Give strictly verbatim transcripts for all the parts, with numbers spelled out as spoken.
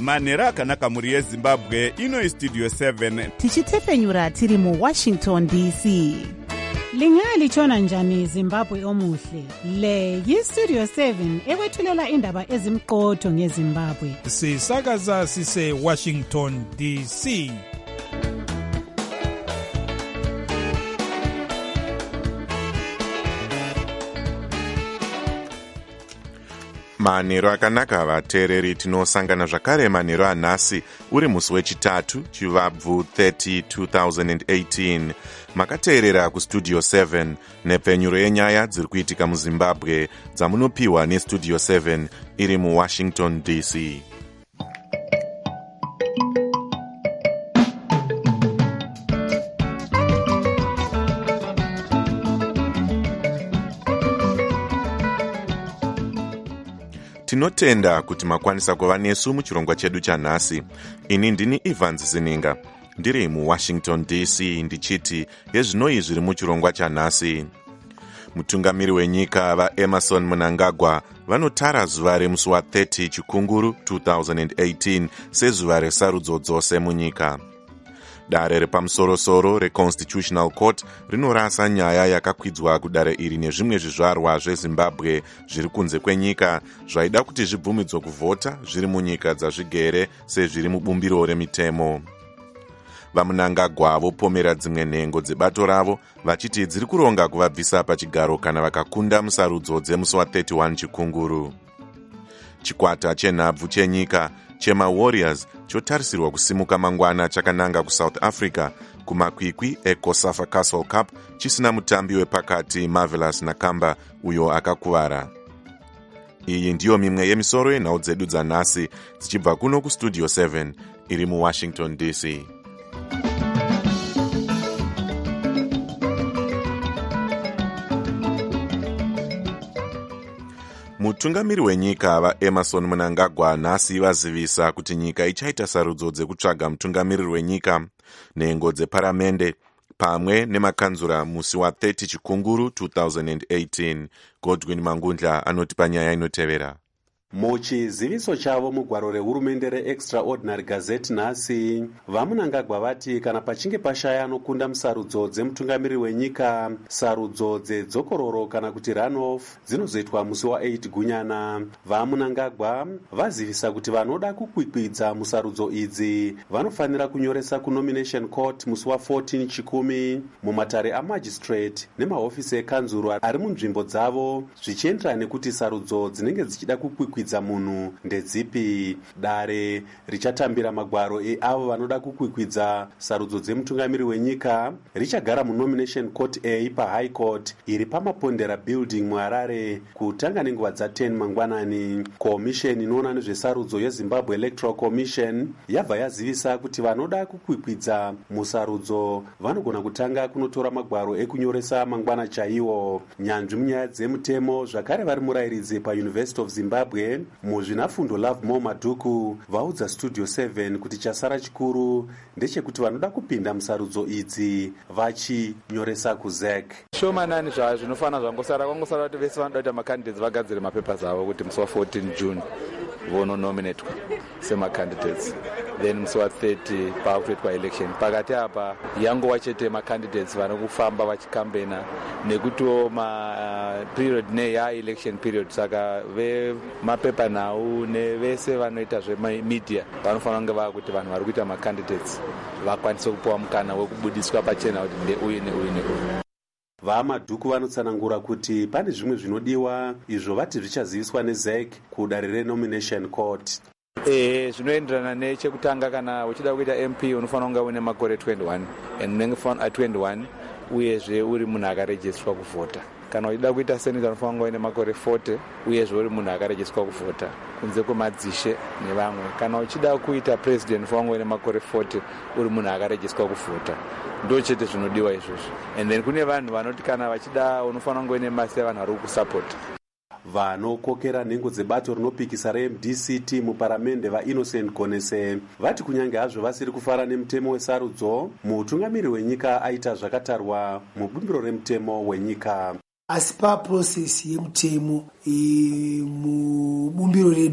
manhero akanaka mhuri yezimbabwe. Ino istudio seven tichitefenyura tiri muwashington D C. Lingalitshona njani Zimbabwe omuhle? Le yistudio seven ekwethulela indaba ezimqotho ngeZimbabwe. Sisakaza sise Washington D C. Manhero akanaka vateereri, tinosangana zvakare manhero anhasi uri musi wechitatu chivabvu thirty two thousand eighteen. Makateerera kustudio seven nepfenyuro yenyaya dziri kuitika muZimbabwe dzamunopiwa nestudio seven iri muWashington D C. Tinotenda kuti makwanisa kuva nesu muchirongwa chedu chanhasi. Ini ndini Evans Zininga, ndiri muWashington D C, ndichiti yezvinoi zviri muchirongwa chanhasi. Mutungamiri wenyika vaEmerson Mnangagwa vanotara zuva remusi wa thirty chikunguru two thousand eighteen sezuva resarudzo dzose munyika. Dare repamusorosoro reConstitutional Court rinorasa nyaya yakakwidzwa kudare iri nezvimwe zvizvarwa zveZimbabwe zviri kunze kwenyika zvaida kuti zvibvumidzwe kuvhota zviri munyika dzazvigere sezviri mubumbiro remitemo. VaMnangagwa vopomera dzimwe nhengo dzebato ravo vachiti dziri kuronga kuvabvisa pachigaro kana vakakunda musarudzo dzemusi wa thirty-one chikunguru. Chikwata chenhabvu chenyika chemaWarriors chotarisirwa kusimuka mangwana chakananga kuSouth Africa kumakwikwi eCOSAFA Castle Cup chisina mutambi wepakati Marvelous Nakamba uyo akakuvara. Iyi ndiyo mimwe yemisoro yenhau dzedu dzanhasi dzichibva kuno kustudio seven iri muWashington D C. Mutungamiri wenyika vaEmerson Mnangagwa nhasi vazivisa kuti nyika ichaita sarudzo dzekutsvaga mutungamiriri wenyika, nhengo dzeparamende pamwe nemakanzura musi wa thirty chikunguru two thousand eighteen. Godwin Mangundla anoti panyaya inotevera. Muchiziviso chavo mugwaro rehurumende reExtraordinary Gazette nhasi, vaMnangagwa vati kana pachinge pashaya anokunda musarudzo dzemutungamiri wenyika, sarudzo dzedzokororo kana kuti runoff dzinozoitwa musi wa eight gunyana. VaMnangagwa vazivisa kuti vanoda kukwikwidza musarudzo idzi vanofanira kunyoresa kunomination court musi wa fourteen chikumi mumatare amagistrate nemahofisi ekanzuru ari munzvimbo dzavo zvichienderana nekuti sarudzo dzinenge dzichida kukwikwidza kwidza munhu ndedzipi. Dare richatambira magwaro eavo vanoda kukwikwidza sarudzo dzemutungamiri wenyika richagara munomination court A paHigh Court iri pamapondera building muHarare kutanga nenguva dza ten mangwanani. Komisheni inoona nezvesarudzo yeZimbabwe Electoral Commission yabva yazivisa kuti vanoda kukwikwidza musarudzo vanogona kutanga kunotora magwaro ekunyoresa mangwana chaiwo. Nyanzvi munyaya dzemutemo zvakare vari murayiridzi paUniversity of Zimbabwe muzvinafundo Lovemore Madhuku vaudza studio seven kuti chasara chikuru ndechekuti vanoda kupinda musarudzo idzi vachinyoresa kuZ E C. Shomanani zvazvo zvinofana zvangosara kwangosara kuti vese vanoda kuti makandidates vagadzire mapepers avo kuti musi wa fourteen June vononominatwa semacandidates, then musi wa thirty pakutoitwa election. Pakati apa yangova chete macandidates vanokufamba vachikambena nekuti ma period neya election period, saka vemapepa nhau nevese vanoita zvemedia vanofanira kunge vakuti vanhu vari kuita macandidates vakwanise kupiwa mukana wekubudiswa pachena kuti ndeuyu neuyu neuyu. VaMadhuku vanotsanangura kuti pane zvimwe zvinodiwa izvo vati zvichaziviswa neZ E C kudare renomination court. Eh, zvinoenderana nechekutanga kana uchida kuita M P unofanira kunge une makore twenty-one and unenge a twenty-one uyezve uri munhu akarejiswa kuvhota. Kana uchida kuita senator unofanira kunge une makore forty uyezve uri munhu akarejiswa kuvhota kunze kwemadzishe nevamwe. Kana uchida kuita president unofanira kunge une makore forty uri munhu akarejiswa kuvhota. Ndo chete zvinodiwa izvozvo. And then kune vanhu vanoti kana vachida unofanira kunge une masi vanhu vari kusupport. Vanokokera nhengo dzebato rinopikisa reM D C T muparamende vaInnocent Gonese vati kunyange hazvo vasiri kufara nemutemo wesarudzo, mutungamiri wenyika aita zvakatarwa mubumbiro remutemo wenyika. Asi paprocess yemutemo e, mubumbiro redu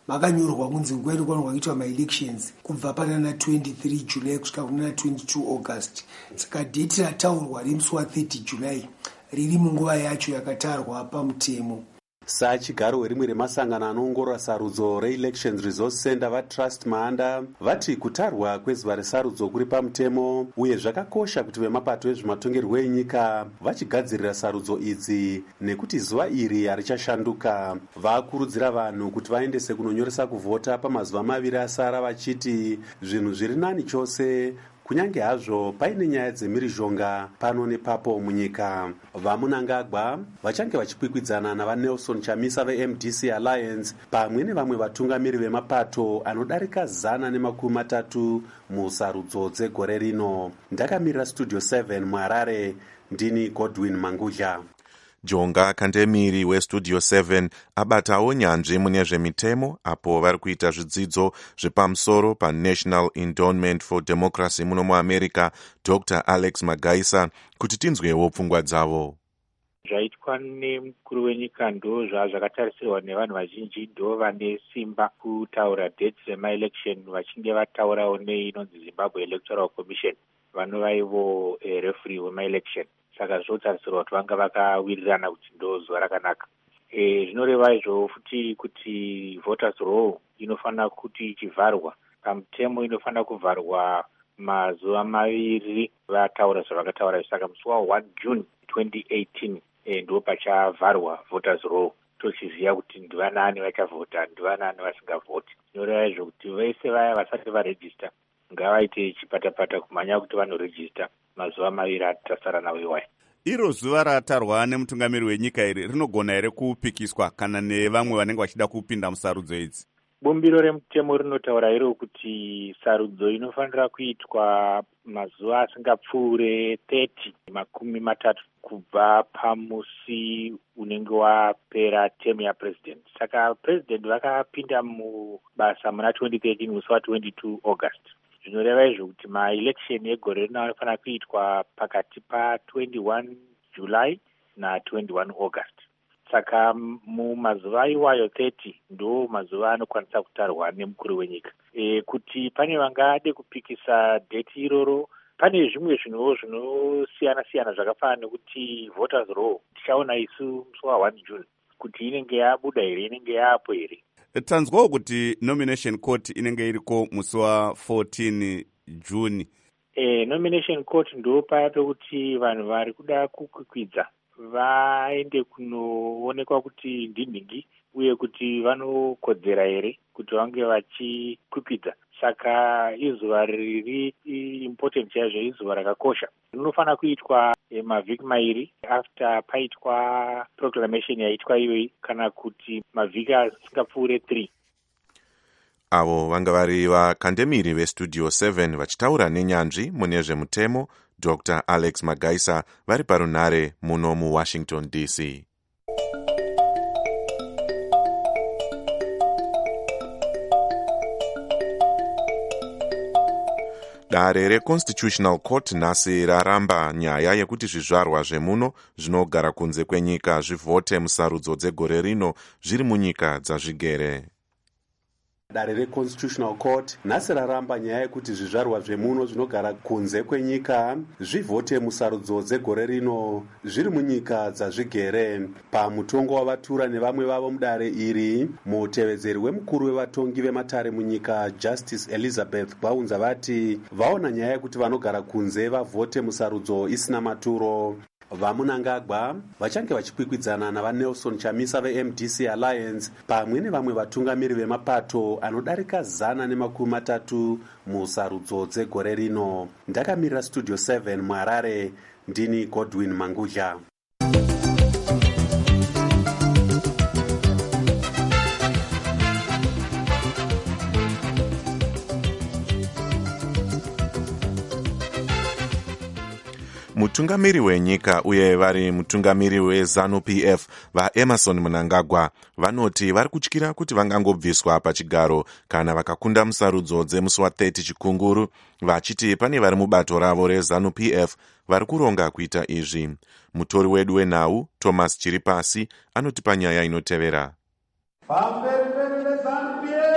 makanyorwa kunzi nguva inofanirwa kuitwa maelections kubva panana twenty-three July kusvika kunana twenty-two August. Saka dheti rataurwa rimusi wa-thirty July riri munguva yacho yakatarwa pamutemo. Sachigaro werimwe remasangano anoongorora sarudzo reelections resource center vatrust Mahanda vati kutarwa kwezuva resarudzo kuri pamutemo uye zvakakosha kuti vemapato ezvematongerwo enyika vachigadzirira sarudzo idzi nekuti zuva iri harichashanduka. Vakurudzira vanhu kuti vaendese kunonyoresa kuvhota pamazuva maviri asara vachiti zvinhu zviri nani chose kunyange hazvo paine nyaya dzemhirizhonga pano nepapo munyika. Vamunangagwa vachange vachikwikwidzana navaNelson Chamisa veM D C Alliance pamwe nevamwe vatungamiri vemapato anodarika zana nemakumi matatu musarudzo dzegore rino. Ndakamirira Studio seven muHarare, ndini Godwin Mangudya. Jonga Kandemiri weStudio seven abatawo nyanzvi mune zvemitemo apo vari kuita zvidzidzo zvepamusoro paNational Endowment for Democracy muno muAmerica, Doctor Alex Magaisa, kuti tinzwewo pfungwa dzavo. Zvaitwa nemukuru wenyika ndo zvazvakatarisirwa nevanhu vazhinji, ndo vane simba kutaura dates dzemaelection vachinge vataurawo neinonzi Zimbabwe Electoral Commission vanova ivo eh, referee wemaelection. Saka zvotarisirwa kuti vanga vakawirirana kuti ndo zuva rakanaka. E, zvinoreva izvo futi kuti voters roll inofanira kuti ichivharwa pamutemo, inofanira kuvharwa mazuva maviri vataura zvavakataura. Saka musi wa-one June twenty eighteen e, ndo pachavharwa voters roll, tochiziva kuti ndivanani vachavhota ndivanani vasingavhoti. Zvinoreva izvo kuti vese vaya vasati varejista ngavaite chipatapata kumhanya kuti vanorejista mazuva maviri atasara nawo iwayo. Iro zuva ratarwa nemutungamiri wenyika iri rinogona here kupikiswa kana nevamwe vanenge vachida kupinda musarudzo idzi? Bumbiro remutemo rinotaura iro kuti sarudzo inofanira kuitwa mazuva asingapfuure thirty makumi matatu kubva pamusi unenge wapera temu yapresident. Saka president vakapinda mubasa muna twenty thirteen musi wa-twenty-two August. Zvinoreva izvo kuti maelection egore rino anofanira kuitwa pakati pa-twenty-one July na twenty-one August. Saka mumazuva iwayo thirty ndo mazuva anokwanisa kutarwa nemukuru wenyika. E, kuti pane vangade kupikisa date iroro, pane zvimwe zvinhuwo zvinosiyana siyana zvakafanana nekuti voters roll tichaona isu musi wa-one June kuti inenge yabuda here, inenge yaapo here. Tanzwawo kuti nomination court inenge iriko musi wa-fourteen June. E, nomination court ndo paya pekuti vanhu vari kuda kukwikwidza vaende kunoonekwa kuti ndinhingi uye kuti vanokodzera here kuti vange vachikwikwidza. Saka izuva riri important yazvo, izuva rakakosha. Rinofanira kuitwa e, mavhiki mairi after paitwa proclamation yaitwa iyoyi, kana kuti mavhiki asingapfuure three. Avo vanga vari vakandemiri veStudio seven vachitaura nenyanzvi mune zvemutemo, Doctor Alex Magaisa vari parunhare muno muWashington D C. Dare reConstitutional Court nhasi raramba nyaya yekuti zvizvarwa zvemuno zvinogara kunze kwenyika zvivhote musarudzo dzegore rino zviri munyika dzazvigere. Dare reConstitutional Court nhasi raramba nyaya yekuti zvizvarwa zvemuno zvinogara kunze kwenyika zvivhote musarudzo dzegore rino zviri munyika dzazvigere. Pamutongo wavatura nevamwe vavo mudare iri, mutevedzeri wemukuru wevatongi vematare munyika Justice Elizabeth vaunza vati vaona nyaya yekuti vanogara kunze vavhote musarudzo isina maturo. Vamunangagwa vachange vachikwikwidzana navaNelson Chamisa veM D C Alliance pamwe nevamwe vatungamiri vemapato anodarika zana nemakumi matatu musarudzo dzegore rino. Ndakamirira Studio seven muHarare, ndini Godwin Mangudya. Mutungamiri wenyika uye vari mutungamiri weZanu P F vaEmerson Mnangagwa vanoti vari kutyira kuti vangangobviswa pachigaro kana vakakunda musarudzo dzemusi wa-thirty chikunguru, vachiti pane vari mubato ravo reZanu P F vari kuronga kuita izvi. Mutori wedu wenhau Thomas Chiripasi anotipa nyaya inotevera. Vapemberi veZanu P F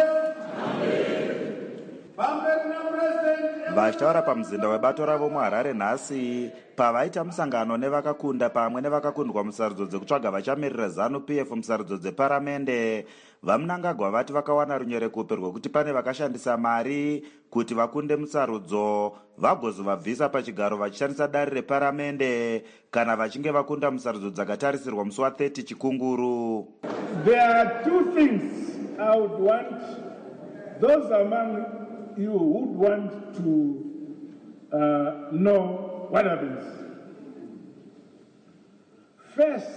vachitaura pamuzinda webato ravo muharare nhasi pavaita musangano nevakakunda pamwe nevakakundwa musarudzo dzekutsvaga vachamirira zanu p f musarudzo dzeparamende. vamunangagwa vati vakawana runyerekupe rwekuti pane vakashandisa mari kuti vakunde musarudzo vagozovabvisa pachigaro vachishandisa dari reparamende kana vachinge vakunda musarudzo dzakatarisirwa musi wa30 chikunguru. There are two things I would want those among you who would want to uh, know what happens. First,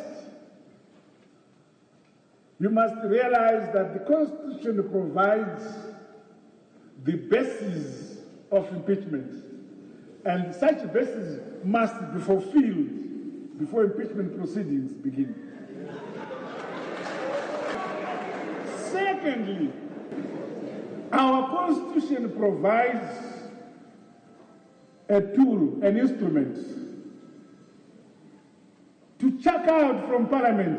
you must realize that the Constitution provides the basis of impeachment, and such basis must be fulfilled before impeachment proceedings begin. Secondly, our Constitution provides a tool, an instrument, to chuck out from Parliament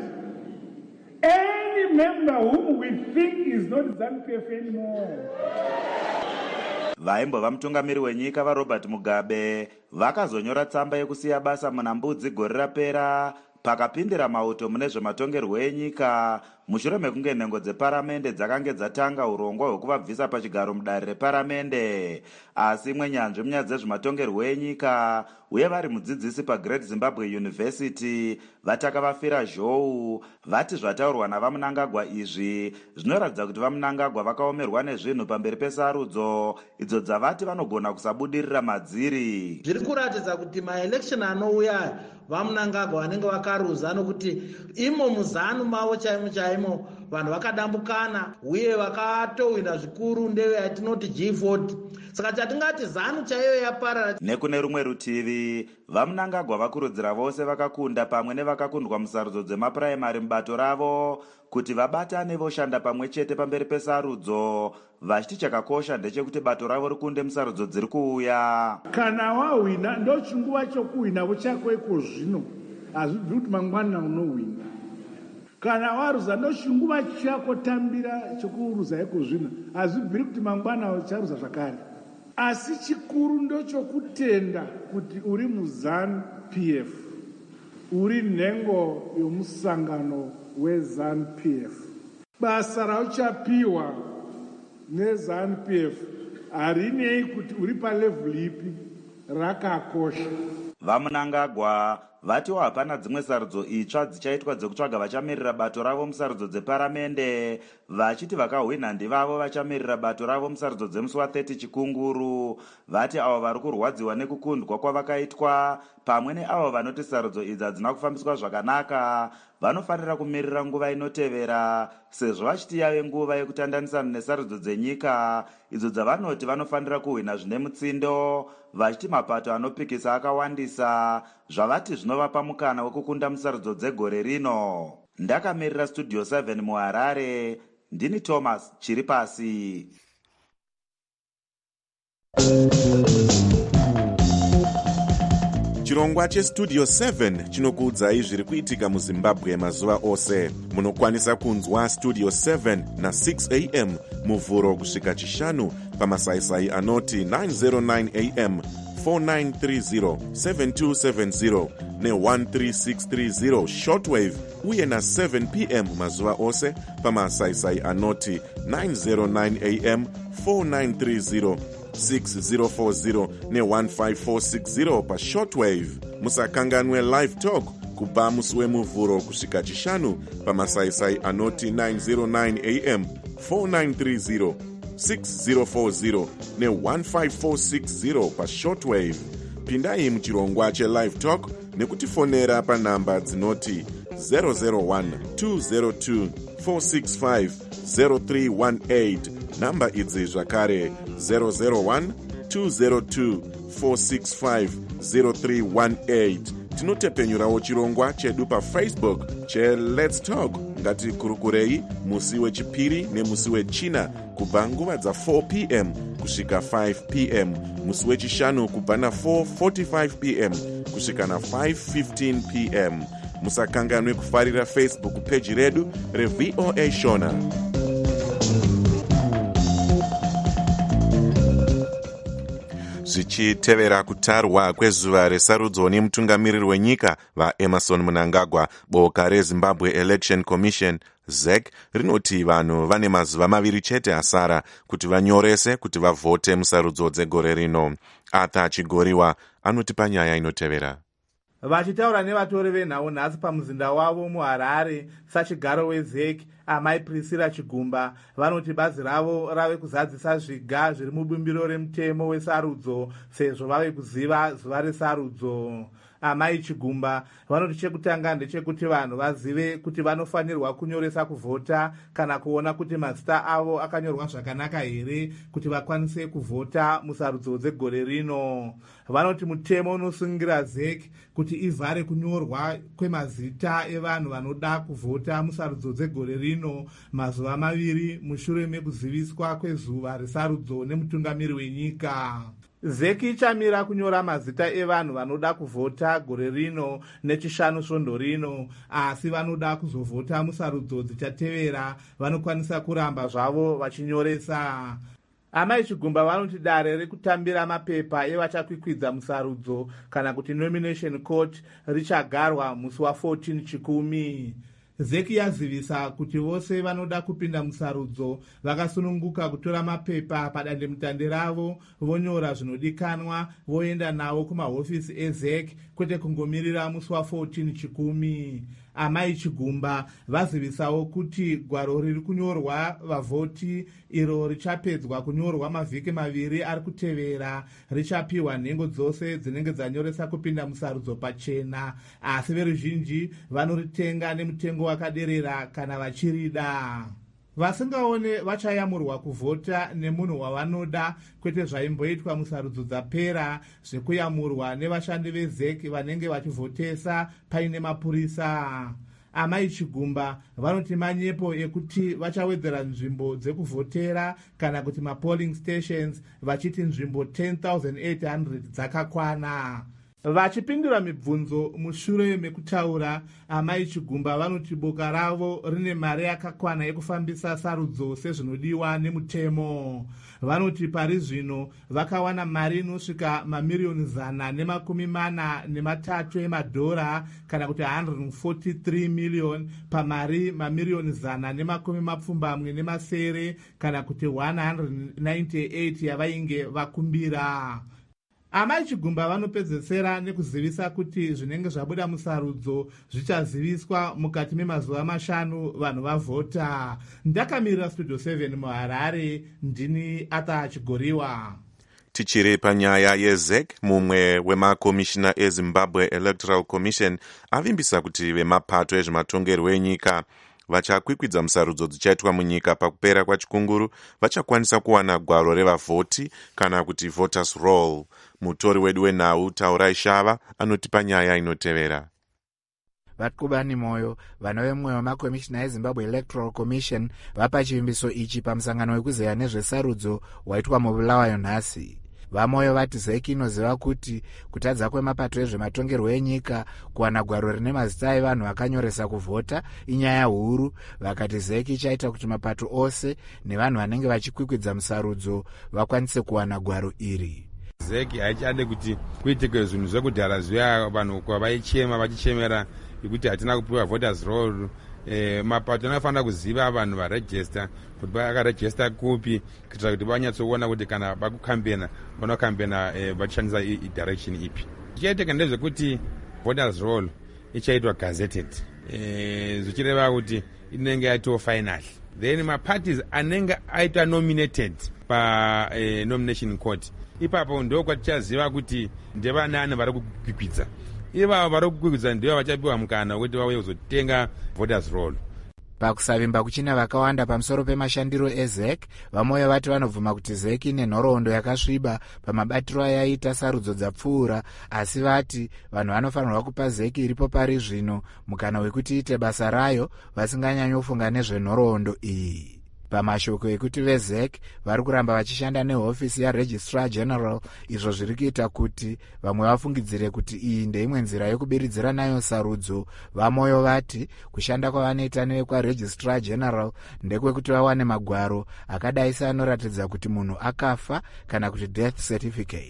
any member whom we think is not ZANU-P F anymore. vaimbova mutungamiri wenyika varobert mugabe vakazonyora tsamba yekusiya basa muna mbudzi gore rapera pakapindira mauto mune zvematongerwo enyika mushure mekunge nhengo dzeparamende dzakange dzatanga urongwa hwekuvabvisa pachigaro mudare reparamende. asi imwe nyanzvi munyaya dzezvematongerwo enyika uye vari mudzidzisi pagreat zimbabwe university vataka vafira zhou vati zvataurwa navamunangagwa izvi zvinoratidza kuti vamunangagwa vakaomerwa nezvinhu pamberi pesarudzo idzo dzavati vanogona kusabudirira madziri. zviri kuratidza kuti maelection anouya vamunangagwa vanenge vakaruza nokuti imo muzanu mavo chaimo chaimo vanhu vakadambukana uye vakatowina zvikuru ndeyatinoti G forty. saka chatingati zanu chaiyo yaparara. nekune rumwe rutivi vamunangagwa vakurudzira vose vakakunda pamwe nevakakundwa musarudzo dzemapuraimari mubato ravo kuti vabatane voshanda pamwe chete pamberi pesarudzo vachiti chakakosha ndechekuti bato ravo rikunde musarudzo dziri kuuya. kana wahwina ndo chinguva chokuhwina uchako iko zvino hazvibviri kuti mangwana unohwina. kana waruza ndo chinguva chako tambira chokuruza iko zvino hazvibviri kuti mangwana ucharuza zvakare. asi chikuru ndo chokutenda kuti uri muzANU-P F, uri nhengo yomusangano weZANU-P F. basa rauchapiwa neZANU-P F harinei kuti uri palevhuri ipi, rakakosha. vamunangagwa vatiwo hapana dzimwe sarudzo itsva dzichaitwa dzekutsvaga vachamirira bato ravo musarudzo dzeparamende vachiti vakahwina ndivavo vachamirira bato ravo musarudzo dzemusi wa30 chikunguru. vati avo vari kurwadziwa nekukundwa kwavakaitwa pamwe neavo vanoti sarudzo idzi hadzina kufambiswa zvakanaka vanofanira kumirira nguva inotevera sezvo vachiti yave nguva yekutandanisana nesarudzo dzenyika idzo dzavanoti vanofanira kuhwina zvine mutsindo vachiti mapato anopikisa akawandisa zvavati zvinovapa mukana wekukunda musarudzo dzegore rino. ndakamirira studio seven muharare ndini Thomas chiri pasi. chirongwa chestudio seven chinokuudzai zviri kuitika muzimbabwe mazuva ose. munokwanisa kunzwa studio seven na six a m muvhuro kusvika chishanu pamasaisai anoti nine oh nine a m four nine three zero seven two seven zero ne one three six three zero shortwave uye na seven p m mazuva ose pamasaisai anoti nine oh nine a m four nine three zero six zero four zero ne one five four six zero pa shortwave. musakanganwe live talk kubva musi wemuvhuro kusvika chishanu pamasaisai anoti nine oh nine a m four nine three zero six zero four zero ne one five four six zero pa shortwave. pindai muchirongwa chelive talk nekutifonera panhamba dzinoti zero zero one two zero two four six five zero three one eight namba idzi zvakare zero zero one two zero two four six five zero three one eight. tinotepenyurawo chirongwa chedu pafacebook cheLet's Talk. ngatikurukurei musi wechipiri nemusi wechina kubva nguva dza four p m kusvika five p m musi wechishanu kubva na four forty-five p m kusvika na five fifteen p m musakanganwe kufarira Facebook page redu reV O A Shona. zvichitevera kutarwa kwezuva resarudzo nemutungamiriri wenyika vaemerson Mnangagwa. Boka reZimbabwe Election Commission Z E C rinoti vanhu vane mazuva maviri chete asara kuti vanyorese kuti vavhote musarudzo dzegore rino. Arthur Chigoriwa anotipa nyaya inotevera. Vachitaura nevatori venhau nhasi pamuzinda wavo muHarare, sachigaro weZ E C amai Priscilla Chigumba vanoti bazi ravo rave kuzadzisa zviga zviri mubumbiro remutemo wesarudzo sezvo vave kuziva zuva resarudzo. Amai Chigumba vanoti chekutanga ndechekuti vanhu vazive kuti vanofanirwa kunyoresa kuvhota kana kuona kuti mazita avo akanyorwa zvakanaka here kuti vakwanise kuvhota musarudzo dzegore rino. Vanoti mutemo unosungira Z E C kuti ivhare kunyorwa kwemazita evanhu vanoda kuvhota musarudzo dzegore rino mazuva maviri mushure mekuziviswa kwezuva resarudzo nemutungamiri wenyika. Z E C ichamira kunyora mazita evanhu vanoda kuvhota gore rino nechishanu svondo rino, asi vanoda kuzovhota musarudzo dzichatevera vanokwanisa kuramba zvavo vachinyoresa. Amai Chigumba vanoti dare rekutambira mapepa evachakwikwidza musarudzo kana kuti nomination court richagarwa musi wa14 Chikumi. Z E C yazivisa kuti vose vanoda kupinda musarudzo vakasununguka kutora mapepa padandemutande ravo vonyora zvinodikanwa voenda nawo kumahofisi eZ E C kwete kungomirira musi wa14 Chikumi. Amai Chigumba vazivisawo kuti gwaro riri kunyorwa vavhoti iro richapedzwa kunyorwa mavhiki maviri ari kutevera richapiwa nhengo dzose dzinenge dzanyoresa kupinda musarudzo pachena, asi veruzhinji vanoritenga nemutengo wakaderera kana vachirida. Vasingaone vachayamurwa kuvhota nemunhu wavanoda kwete zvaimboitwa musarudzo dzapera zvekuyamurwa nevashandi veZ E C vanenge vachivhotesa paine mapurisa. Amai Chigumba vanoti manyepo ekuti vachawedzera nzvimbo dzekuvhotera kana kuti mapolling stations vachiti nzvimbo ten thousand eight hundred dzakakwana. Vachipindura mibvunzo mushure mekutaura, amai Chigumba vanoti boka ravo rine mari yakakwana yekufambisa sarudzo sezvinodiwa nemutemo. Vanoti pari zvino vakawana mari inosvika mamiriyoni zana nemakumi mana nematatu emadhora kana kuti one hundred forty-three million pamari mamiriyoni zana nemakumi mapfumbamwe nemasere kana kuti one hundred ninety-eight yavainge vakumbira. Amai Chigumba vanopedzesera nekuzivisa kuti zvinenge zvabuda musarudzo zvichaziviswa mukati memazuva mashanu vanhu vavhota. Ndakamirira Studio seven muHarare, ndini Arthur Chigoriwa. Tichiri panyaya yeZ E C, mumwe wemakomishina eZimbabwe Electoral Commission avimbisa kuti vemapato ezvematongerwo enyika vachakwikwidza musarudzo dzichaitwa munyika pakupera kwachikunguru vachakwanisa kuwana gwaro revavhoti kana kuti voters roll. Mutori wedu wenhau Taurai Shava anotipa nyaya inotevera. Vatkubani Moyo, vana vemwe vemakomishina eZimbabwe Electoral Commission vapa chivimbiso ichi pamusangano wekuzeya nezvesarudzo waitwa muBulawayo nhasi. Vamoyo vati Z E C inoziva kuti kutadza kwemapato ezvematongerwo enyika kuwana gwaro rine mazita evanhu vakanyoresa kuvhota inyaya huru. Vakati Z E C ichaita kuti mapato ose nevanhu vanenge vachikwikwidza musarudzo vakwanise kuwana gwaro iri. Z E C haichade kuti kuitike zvinhu zvekudhara zviya vanhu kwavaichema vachichemera kuti hatina kupiwa voters roll. Eh, mapato anofanira kuziva vanhu varejista kuti vakarejista kupi kuitira kuti vanyatsoona kuti kana vakukambena vanokambena eh, vachishandisa direction ipi. Chichaitika ndezvekuti voters roll ichaitwa gazetted eh, zvichireva kuti inenge yaitwa final, then maparties anenge aitwa nominated pa eh, nomination court ipapo ndo kwatichaziva kuti ndevanani vari kukwikwidza. Ivavo vari kukwikwidza ndivo vachapiwa mukana wekuti vauye kuzotenga voters roll. Pakusavimba kuchina vakawanda pamusoro pemashandiro eZ E C, vamoyo vati vanobvuma kuti Z E C ine nhoroondo yakasviba pamabatiro ayaita sarudzo dzapfuura, asi vati vanhu vanofanirwa kupa Z E C iripo pari zvino mukana wekuti ite basa rayo vasinganyanyofunga nezvenhoroondo iyi. Pamashoko ekuti veZ E C vari kuramba vachishanda nehofisi yaRegistrar General, izvo zviri kuita kuti vamwe vafungidzire kuti iyi ndeimwe nzira yokubiridzira nayo sarudzo. Vamoyo vati kushanda kwavanoita nevekwaRegistrar General ndekwekuti vawane magwaro akadai seanoratidza kuti munhu akafa kana kuti death certificate.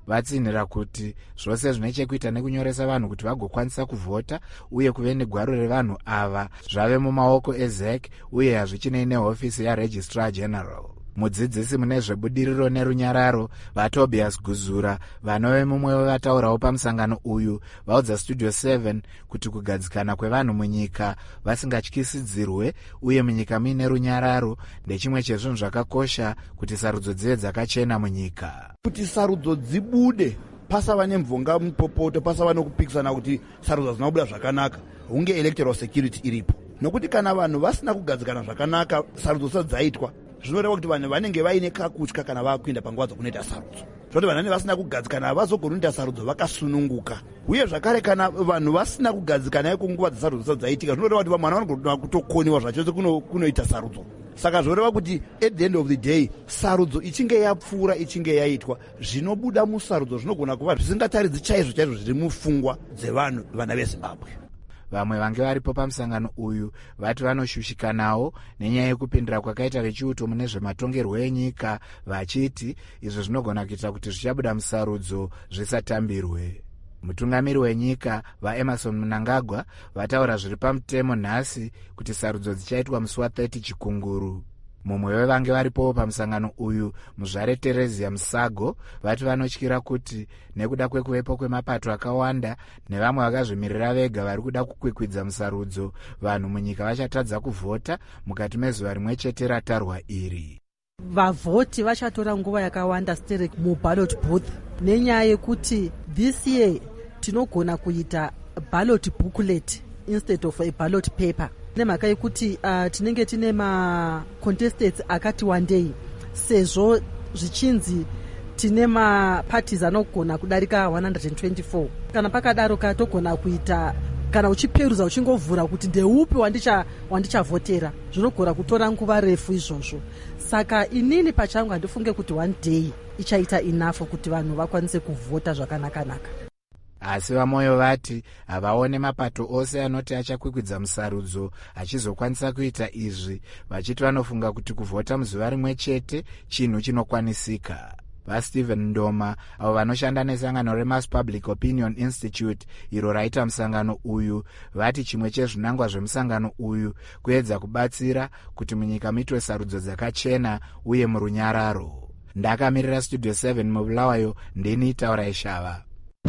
vatsinhira kuti zvose zvine chekuita nekunyoresa vanhu kuti vagokwanisa kuvhota uye kuve negwaro revanhu ava zvave mumaoko ezek uye hazvichinei nehofisi yaregistrar general. Mudzidzisi mune zvebudiriro nerunyararo vaTobias Guzura vanove mumwe wevataurawo pamusangano uyu vaudza Studio seven kuti kugadzikana kwevanhu munyika vasingatyisidzirwe uye munyika muine runyararo ndechimwe chezvinhu zvakakosha kuti sarudzo dzive dzakachena munyika. Kuti sarudzo dzibude pasava nemvonga mupopoto, pasava nokupikisana kuti sarudzo dzinobuda zvakanaka, hunge electoral security iripo. Nokuti kana vanhu vasina kugadzikana zvakanaka sarudzo dzisati dzaitwa, zvinoreva kuti vanhu vanenge vaine kakutya kana vakuenda panguva dzokunoita sarudzo. Zvoti vanhu vanenge vasina kugadzikana havazogoni kuita sarudzo vakasununguka. Uye zvakare kana vanhu vasina kugadzikana kunguva dzesarudzo dzisati dzaitika, zvinoreva kuti vamwana vanogona kutokoniwa zvachose kunoita sarudzo. Saka zvoreva kuti at the end of the day sarudzo ichinge yapfuura ichinge yaitwa, zvinobuda musarudzo zvinogona kuva zvisingataridzi chaizvo chaizvo zviri mupfungwa dzevanhu vana veZimbabwe. Vamwe vange varipo pamusangano uyu vati vanoshushikanawo nenyaya yekupindira kwakaita vechiuto mune zvematongerwo enyika vachiti izvo zvinogona kuita kuti zvichabuda musarudzo zvisatambirwe. Mutungamiri wenyika vaEmerson Mnangagwa vataura zviri pamutemo nhasi kuti sarudzo dzichaitwa musi wa-thirty Chikunguru. Mumwe wevange varipo pamusangano uyu muzvare Terezia Musago vati vanotyira kuti nekuda kwekuvepo kwemapato akawanda nevamwe vakazvimirira vega vari kuda kukwikwidza musarudzo, vanhu munyika vachatadza kuvhota mukati mezuva rimwe chete ratarwa iri. Vavhoti vachatora nguva yakawanda stere muballot booth nenyaya yekuti this year tinogona kuita ballot booklet instead of a ballot paper. Nemhaka yekuti uh, tinenge tine ma-contestants akati wandei, sezvo zvichinzi tine ma-parties anogona kudarika one hundred twenty-four. Kana pakadaro katogona kuita, kana uchiperuza uchingovhura kuti ndeupi wandicha wandichavhotera, zvinogona kutora nguva refu izvozvo. Saka inini pachangu handifunge kuti one day ichaita enough kuti vanhu vakwanise kuvhota zvakanakanaka. Asi vamoyo vati havaone mapato ose anoti achakwikwidza musarudzo achizokwanisa kuita izvi, vachiti vanofunga kuti kuvhota muzuva rimwe chete chinhu chinokwanisika. VaStephen Ndoma avo vanoshanda nesangano reMass Public Opinion Institute iro raita musangano uyu vati chimwe chezvinangwa zvemusangano uyu kuedza kubatsira kuti munyika muitwe sarudzo dzakachena uye murunyararo. Ndakamirira Studio seven mubulawayo, ndini Taura Ishava.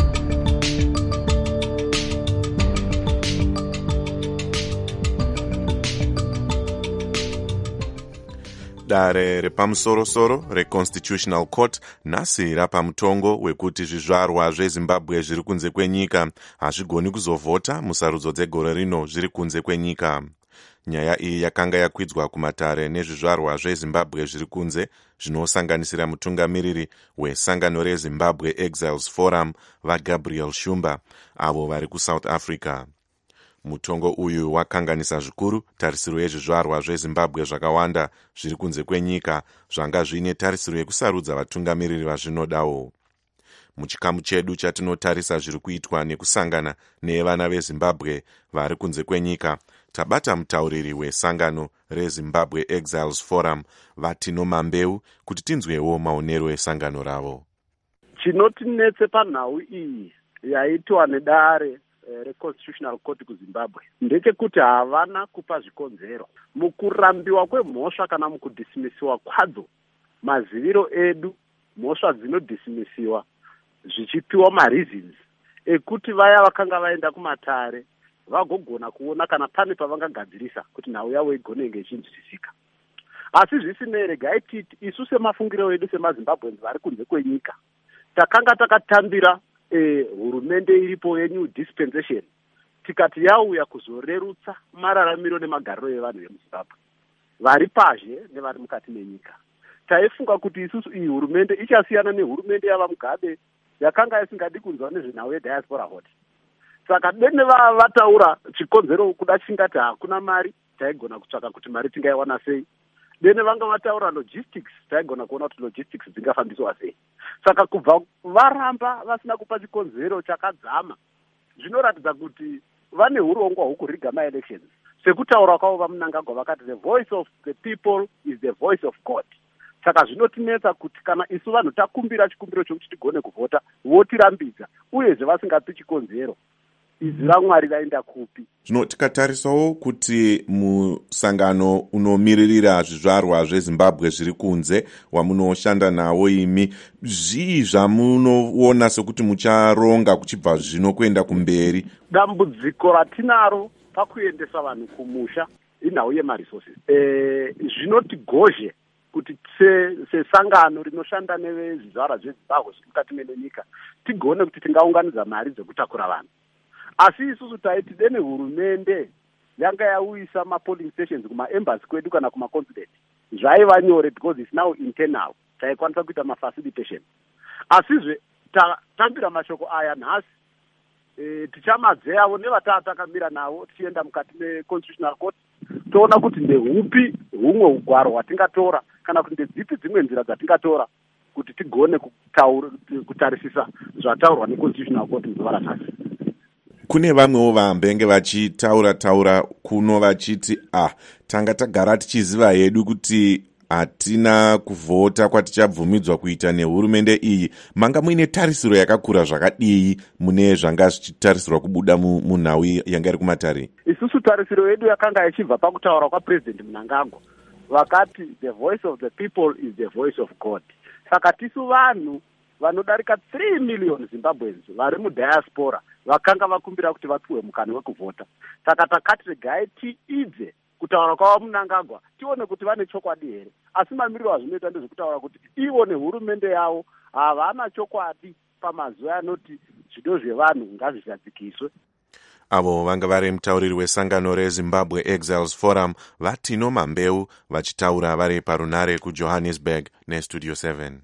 Dare repamusorosoro reConstitutional Court nhasi rapamutongo wekuti zvizvarwa zveZimbabwe zviri kunze kwenyika hazvigoni kuzovhota musarudzo dzegore rino zviri kunze kwenyika. Nyaya iyi yakanga yakwidzwa kumatare nezvizvarwa zveZimbabwe zviri kunze zvinosanganisira mutungamiriri wesangano reZimbabwe Exiles Forum vaGabriel Shumba avo vari kuSouth Africa. Mutongo uyu wakanganisa zvikuru tarisiro yezvizvarwa zveZimbabwe zvakawanda zviri kunze kwenyika zvanga zvine tarisiro yekusarudza vatungamiriri vazvinodawo. Muchikamu chedu chatinotarisa zviri kuitwa nekusangana nevana veZimbabwe vari kunze kwenyika, tabata mutauriri wesangano reZimbabwe Exiles Forum Vatino Mambeu kuti tinzwewo maonero esangano ravo. Chinotinetse panhau iyi yaitwa nedare reConstitutional Court kuZimbabwe ndechekuti havana kupa zvikonzero mukurambiwa kwemhosva kana mukudhisimisiwa kwadzo. Maziviro edu mhosva dzinodhisimisiwa zvichipiwa mareasons ekuti vaya vakanga vaenda kumatare vagogona kuona kana pane pavangagadzirisa kuti nhau yavo igone kunge ichinzwisisika. Asi zvisinei, regai titi isu semafungiro edu semaZimbabweans vari kunze kwenyika takanga takatambira E, hurumende iripo yeNew Dispensation tikati yauya kuzorerutsa mararamiro nemagariro evanhu vemuZimbabwe vari pazhe nevari mukati menyika. Taifunga kuti isusu iyi hurumende ichasiyana nehurumende yava Mugabe yakanga isingadi kunzwa nezvenhau yediaspora hoti. Saka dene vataura chikonzero kuda chingati hakuna mari, taigona kutsvaka kuti mari tingaiwana sei. Dene vanga vataura logistics, taigona kuona kuti logistics dzingafambiswa sei. Saka kubva varamba vasina kupa chikonzero chakadzama, zvinoratidza kuti vane urongwa hwekuriga ma-elections. Sekutaura kwavo vaMnangagwa vakati the voice of the people is the voice of God. saka zvinotinetsa kuti kana isu vanhu takumbira chikumbiro chokuti tigone kuvhota votirambidza uyezve vasingapi chikonzero, izwi raMwari raenda kupi? Zvino tikatarisawo kuti musangano unomiririra zvizvarwa zveZimbabwe zviri kunze wamunoshanda nawo imi, zvii zvamunoona sekuti mucharonga kuchibva zvino kuenda kumberi? Dambudziko ratinaro pakuendesa vanhu kumusha inhau yemaresources. E, zvinotigozhe kuti sesangano rinoshanda nevezvizvarwa zveZimbabwe zviri mukati menyika tigone kuti tingaunganidza mari dzekutakura vanhu. Asi isusu taiti dene hurumende yanga yauyisa mapolling stations kumaembassy kwedu kana kumaconsulate zvaiva nyore because it's now internal, taikwanisa kuita mafacilitation. Asizve tatambira mashoko aya nhasi e, tichamadzeavo nevatatakamira navo tichienda mukati meconstitutional court toona kuti ndehupi humwe ugwaro hwatingatora kana kuti ndedzipi dzimwe nzira dzatingatora kuti tigone kutarisisa zvataurwa neconstitutional court zuva ranhasi. Kune vamwewo vambenge vachitaura taura kuno vachiti ah tanga tagara tichiziva hedu kuti hatina kuvhota kwatichabvumidzwa kuita nehurumende iyi. Manga muine tarisiro yakakura zvakadii mune zvanga zvichitarisirwa kubuda munhau yanga iri kumatare? Isusu tarisiro yedu yakanga ichibva pakutaura kwaPresident Mnangagwa vakati the voice of the people is the voice of God. Saka tisu vanhu vanodarika three million Zimbabweans vari mudiaspora vakanga vakumbira kuti vapiwe mukana wekuvhota. Saka takati regai tiidze kutaura kwavo Mnangagwa tione kuti vane chokwadi here. Asi mamiriro azvinoita ndezvekutaura kuti ivo nehurumende yavo havana chokwadi pamazuva anoti zvido zvevanhu ngazvishadzikiswe. Avo vanga vari mutauriri wesangano reZimbabwe Exiles Forum Vatino Mambeu vachitaura vari parunare kuJohannesburg neStudio seven.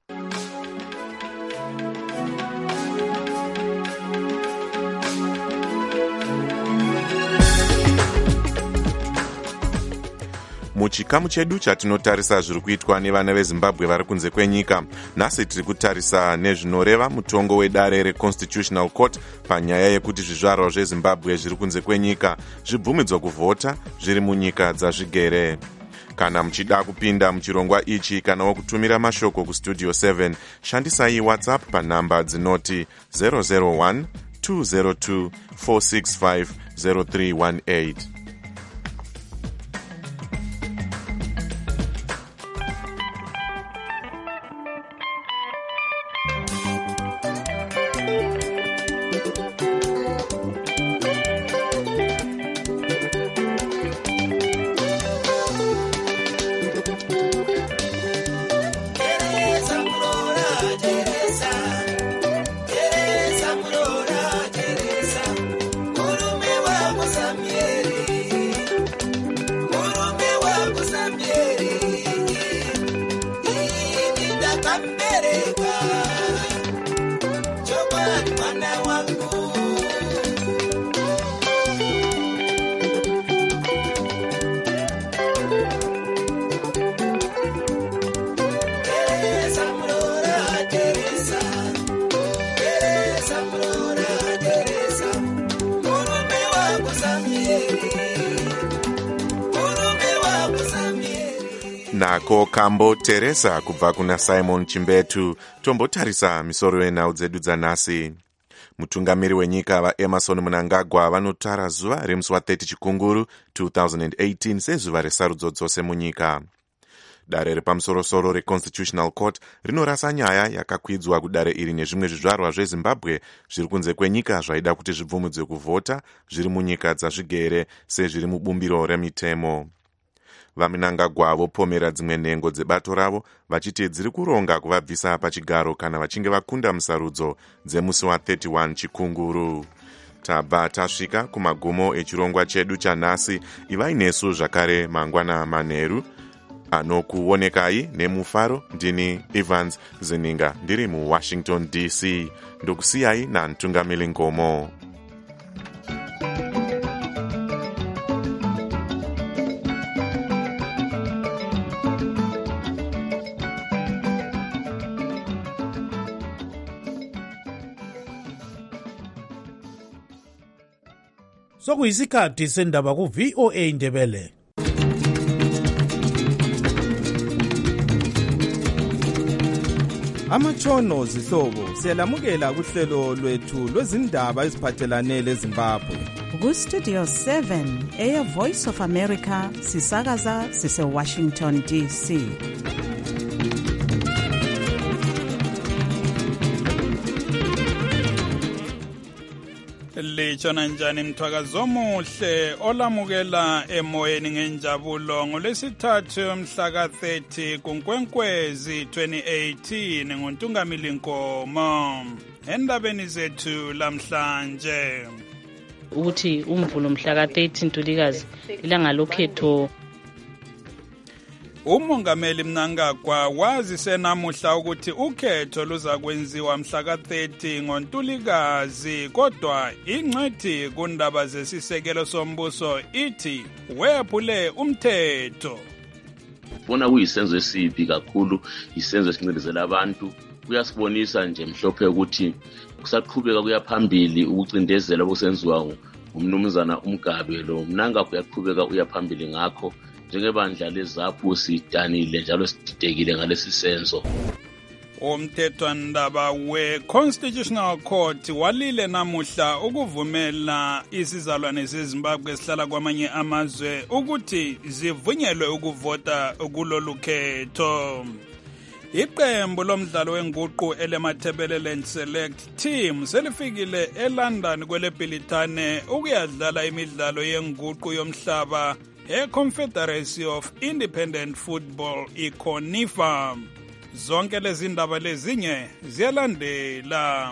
Muchikamu chedu chatinotarisa zviri kuitwa nevana veZimbabwe vari kunze kwenyika. Nhasi tiri kutarisa nezvinoreva mutongo wedare reConstitutional Court panyaya yekuti zvizvarwa zveZimbabwe zviri kunze kwenyika zvibvumidzwa kuvhota zviri munyika dzazvigere. Kana muchida kupinda muchirongwa ichi kana wokutumira mashoko kuStudio seven, shandisai WhatsApp panhamba dzinoti zero zero one two zero two four six five zero three one eight. Nako Kambo Teresa kubva kuna Simon Chimbetu. Tombotarisa misoro yenhau dzedu dzanhasi. Mutungamiri wenyika vaEmerson Mnangagwa vanotara zuva remusi wa thirty Chikunguru two thousand eighteen sezuva resarudzo dzose munyika. Dare repamusorosoro reConstitutional Court rinorasa nyaya yakakwidzwa kudare iri nezvimwe zvizvarwa zveZimbabwe zviri kunze kwenyika zvaida kuti zvibvumidzwe kuvhota zviri munyika dzazvigere sezviri mubumbiro remitemo. VaMnangagwa vopomera dzimwe nhengo dzebato ravo vachiti dziri kuronga kuvabvisa pachigaro kana vachinge vakunda musarudzo dzemusi wa thirty-one Chikunguru. Tabva tasvika kumagumo echirongwa chedu chanhasi. Ivai nesu zvakare mangwana manheru anokuonekai nemufaro. Ndini Evans Zininga ndiri muWashington D C. Ndokusiyai naNtungamiri Ngomo. Sokuyisikhathi sendaba ku-V O A Ndebele. amatshono zihlobo siyalamukela kuhlelo lwethu lwezindaba eziphathelane leZimbabwe. Ku-Studio seven Air Voice of America sisakaza sise-Washington D C. Litshona njani mthwakazo omuhle olamukela emoyeni ngenjabulo ngolwesithathu mhla ka thirty kuNkwenkwezi twenty eighteen ngoNtungamili Nkomo. Endabeni zethu lamhlanje ukuthi umvulo mhla ka thirty Ntulikazi ilanga lokhetho. Umongameli Mnangagwa wazise namuhla ukuthi ukhetho luza kwenziwa mhla ka thirty ngoNtulikazi, kodwa ingcwethi kundaba zesisekelo sombuso ithi wephule umthetho. Bona kuyisenzo esibi kakhulu, isenzo esincindezela abantu. Kuyasibonisa nje mhlophe ukuthi kusaqhubeka kuyaphambili ukucindezela okusenziwa ngumnumzana uMgabe. Lo Mnangagwa uyaqhubeka uyaphambili ngakho. Njengebandla lezaphu sidanile njalo sididekile ngalesi senzo. Umthethwandaba we-Constitutional Court walile namuhla ukuvumela isizalwane seZimbabwe esihlala kwamanye amazwe ukuthi zivunyelwe ukuvota kulolu khetho. Iqembu lomdlalo wenguqu elemathebeleland select team selifikile eLondon kweleBhilithane ukuyadlala imidlalo yenguqu yomhlaba e-Confederacy of Independent Football i-CONIFA. Zonke lezi ndaba lezinye ziyalandela.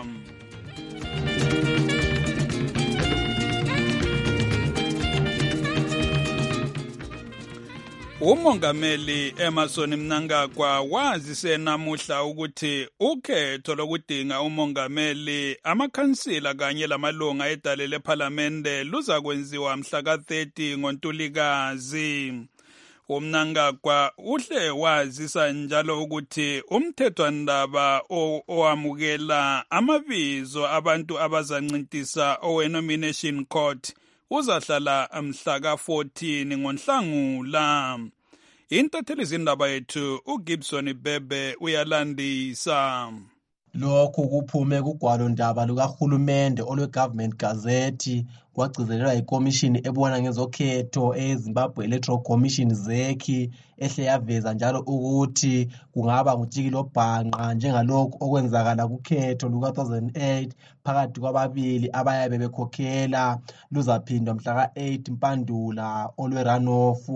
Umongameli Emmerson Mnangagwa wazise namuhla ukuthi ukhetho lokudinga umongameli, amakhansila kanye lamalunga edale lephalamende luza kwenziwa mhla ka thirty ngoNtulikazi. uMnangagwa uhle wazisa njalo ukuthi umthethwandaba owamukela amabizo abantu abazancintisa owe-nomination court uzahlala mhla ka fourteen ngoNhlangula. Intatheli zindaba yethu uGibson Bebe uyalandisa. Lokhu kuphume kugwalo ndaba lukahulumende olwe-Government Gazette kwagcizelelwa ikomishini ebona ngezokhetho eZimbabwe Electoral Commission ZEC ehle yaveza njalo ukuthi kungaba ngujikilo bhanqa njengalokhu okwenzakala kukhetho luka two thousand eight phakathi kwababili abayabe bekhokhela luzaphindwa mhla ka eight Mpandula olwe-runoff.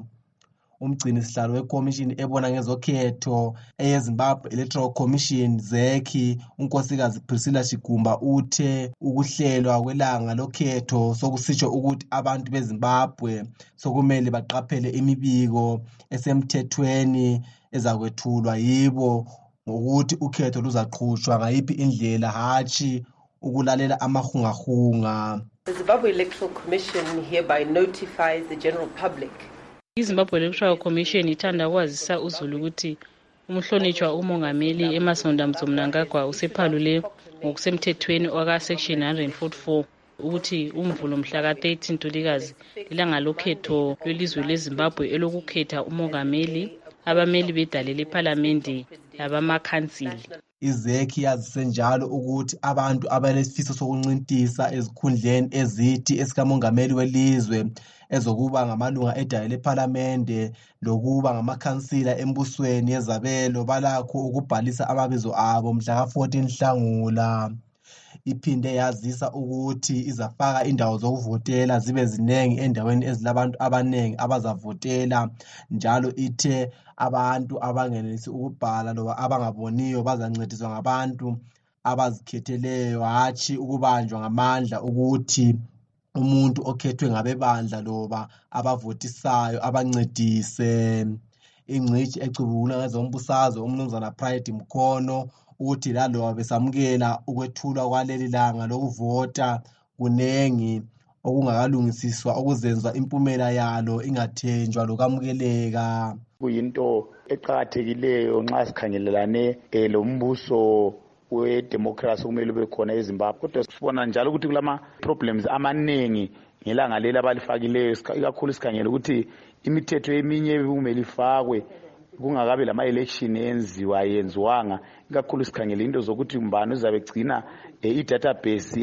Umgcini sihlalo wekomishini ebona ngezokhetho eyeZimbabwe Electoral Commission ZEC unkosikazi Priscilla Shigumba uthe ukuhlelwa kwelanga lokhetho sokusitsho ukuthi abantu beZimbabwe sokumele baqaphele imibiko esemthethweni ezakwethulwa yibo ngokuthi ukhetho luzaqhutshwa ngayiphi indlela hatshi ukulalela amahungahunga. The Zimbabwe Electoral Commission hereby notifies the general public. iZimbabwe Electoral Commission ithanda ukwazisa uzulu ukuthi umhlonitshwa umongameli Emmerson Mnangagwa usephalule ngokusemthethweni oka section one forty-four ukuthi umvulo mhla ka thirty Ntulikazi ilanga lokhetho lwelizwe leZimbabwe elokukhetha umongameli, abameli bedale lephalamende labamakhansili. IZEC yazise njalo ukuthi abantu abalesifiso sokuncintisa ezikhundleni ezithi esikamongameli welizwe ezokuba ngamalunga edale lephalamende lokuba ngamakhansila embusweni yezabelo balakho ukubhalisa amabizo abo mhla ka fourteen Nhlangula. Iphinde yazisa ukuthi izafaka indawo zokuvotela zibe zinengi endaweni ezilabantu abanengi abazavotela, njalo ithe abantu abangenelisi ukubhala loba abangaboniyo bazancediswa ngabantu abazikhetheleyo hatshi ukubanjwa ngamandla ukuthi umuntu okhethwe ngabebandla loba abavotisayo abancedise. Ingcitshi ecubungula ngezombusazwe umnumzana Pride Mkhono uthi laloba besamukela ukwethulwa kwaleli langa lokuvota kunengi okungakalungisiswa okuzenza impumela yalo ingathenjwa lokamukeleka. Kuyinto eqhakathekileyo nxa sikhangelelane lombuso wedemocracy kumele ube khona eZimbabwe, kodwa sibona njalo ukuthi kulama problems amanengi ngelanga leli abalifakileyo, ikakhulu sikhangele ukuthi imithetho eminye kumele ifakwe kungakabi lama-election enziwa yenziwanga, ikakhulu sikhangele into zokuthi mbani uzabe gcina i-database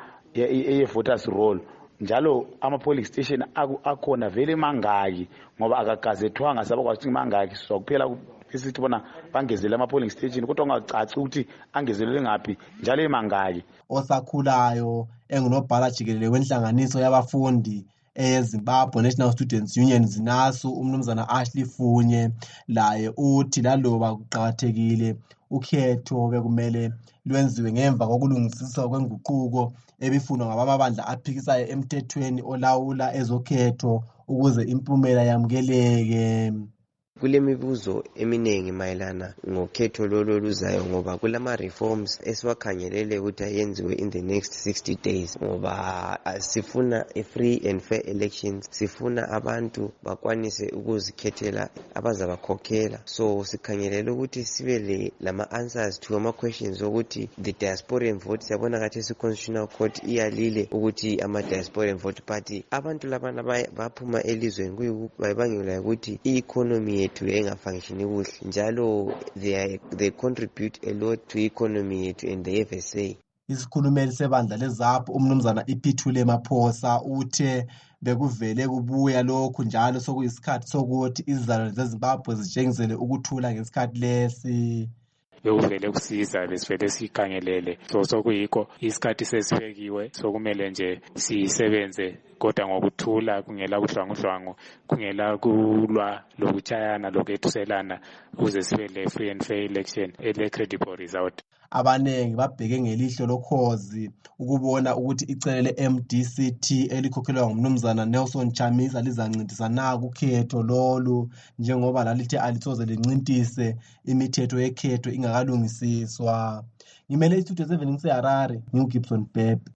ye-voters roll, njalo ama-polling station akhona vele mangaki ngoba akagazethwanga sabakwazi ukuthi mangaki. Sokuphela esithi bona bangezele ama-polling station kodwa ungacaci ukuthi angezelele ngaphi njalo emangaki. Osakhulayo engunobhala jikelele wenhlanganiso yabafundi eZimbabwe National Students Union zinaso umnumzana Ashley Funye, laye uthi laloba kuqhakathekile ukhetho bekumele lwenziwe ngemva kokulungisiswa kwenguquko ebifunwa ngabamabandla aphikisayo emthethweni olawula ezokhetho ukuze impumela yamukeleke. Kulemibuzo eminengi mayelana ngokhetho lolo luzayo ngoba kulama reforms esiwakhangelele ukuthi ayenziwe in the next sixty days, ngoba sifuna a free and fair elections, sifuna abantu bakwanise ukuzikhethela abazabakhokhela. So sikhangelele ukuthi sibe lama answers to ama questions ukuthi the diasporian vote, siyabona kathi constitutional court iyalile ukuthi ama diasporian vote party abantu labana baphuma elizweni kuyibangela ukuthi i-economy yethu engafunctioni kuhle, njalo they they contribute a lot to economy yethu and the F S A. Isikhulumeli sebandla lezapho umnumzana iPhithule Maphosa uthe bekuvele kubuya lokhu njalo sokuyisikhathi sokuthi izizalo zeZimbabwe zitshengisele ukuthula ngesikhathi lesi. Bekuvele kusiza besivele sikhangelele, so sokuyikho isikhathi sesibekiwe sokumele nje sisebenze kodwa ngokuthula, kungela kudlwangudlwangu, kungela kulwa lokutshayana lokethuselana, ukuze sibe le free and fair election ele credible result. Abanengi babheke ngelihlo lokhozi ukubona ukuthi icele le-M D C T elikhokhelwa ngumnumzana Nelson Chamisa lizancintisa na kukhetho lolu, njengoba lalithe alithoze lincintise imithetho yekhetho ingakalungisiswa. Ngimele istudio seven ngiseHarare, ngiuGibson Pepe.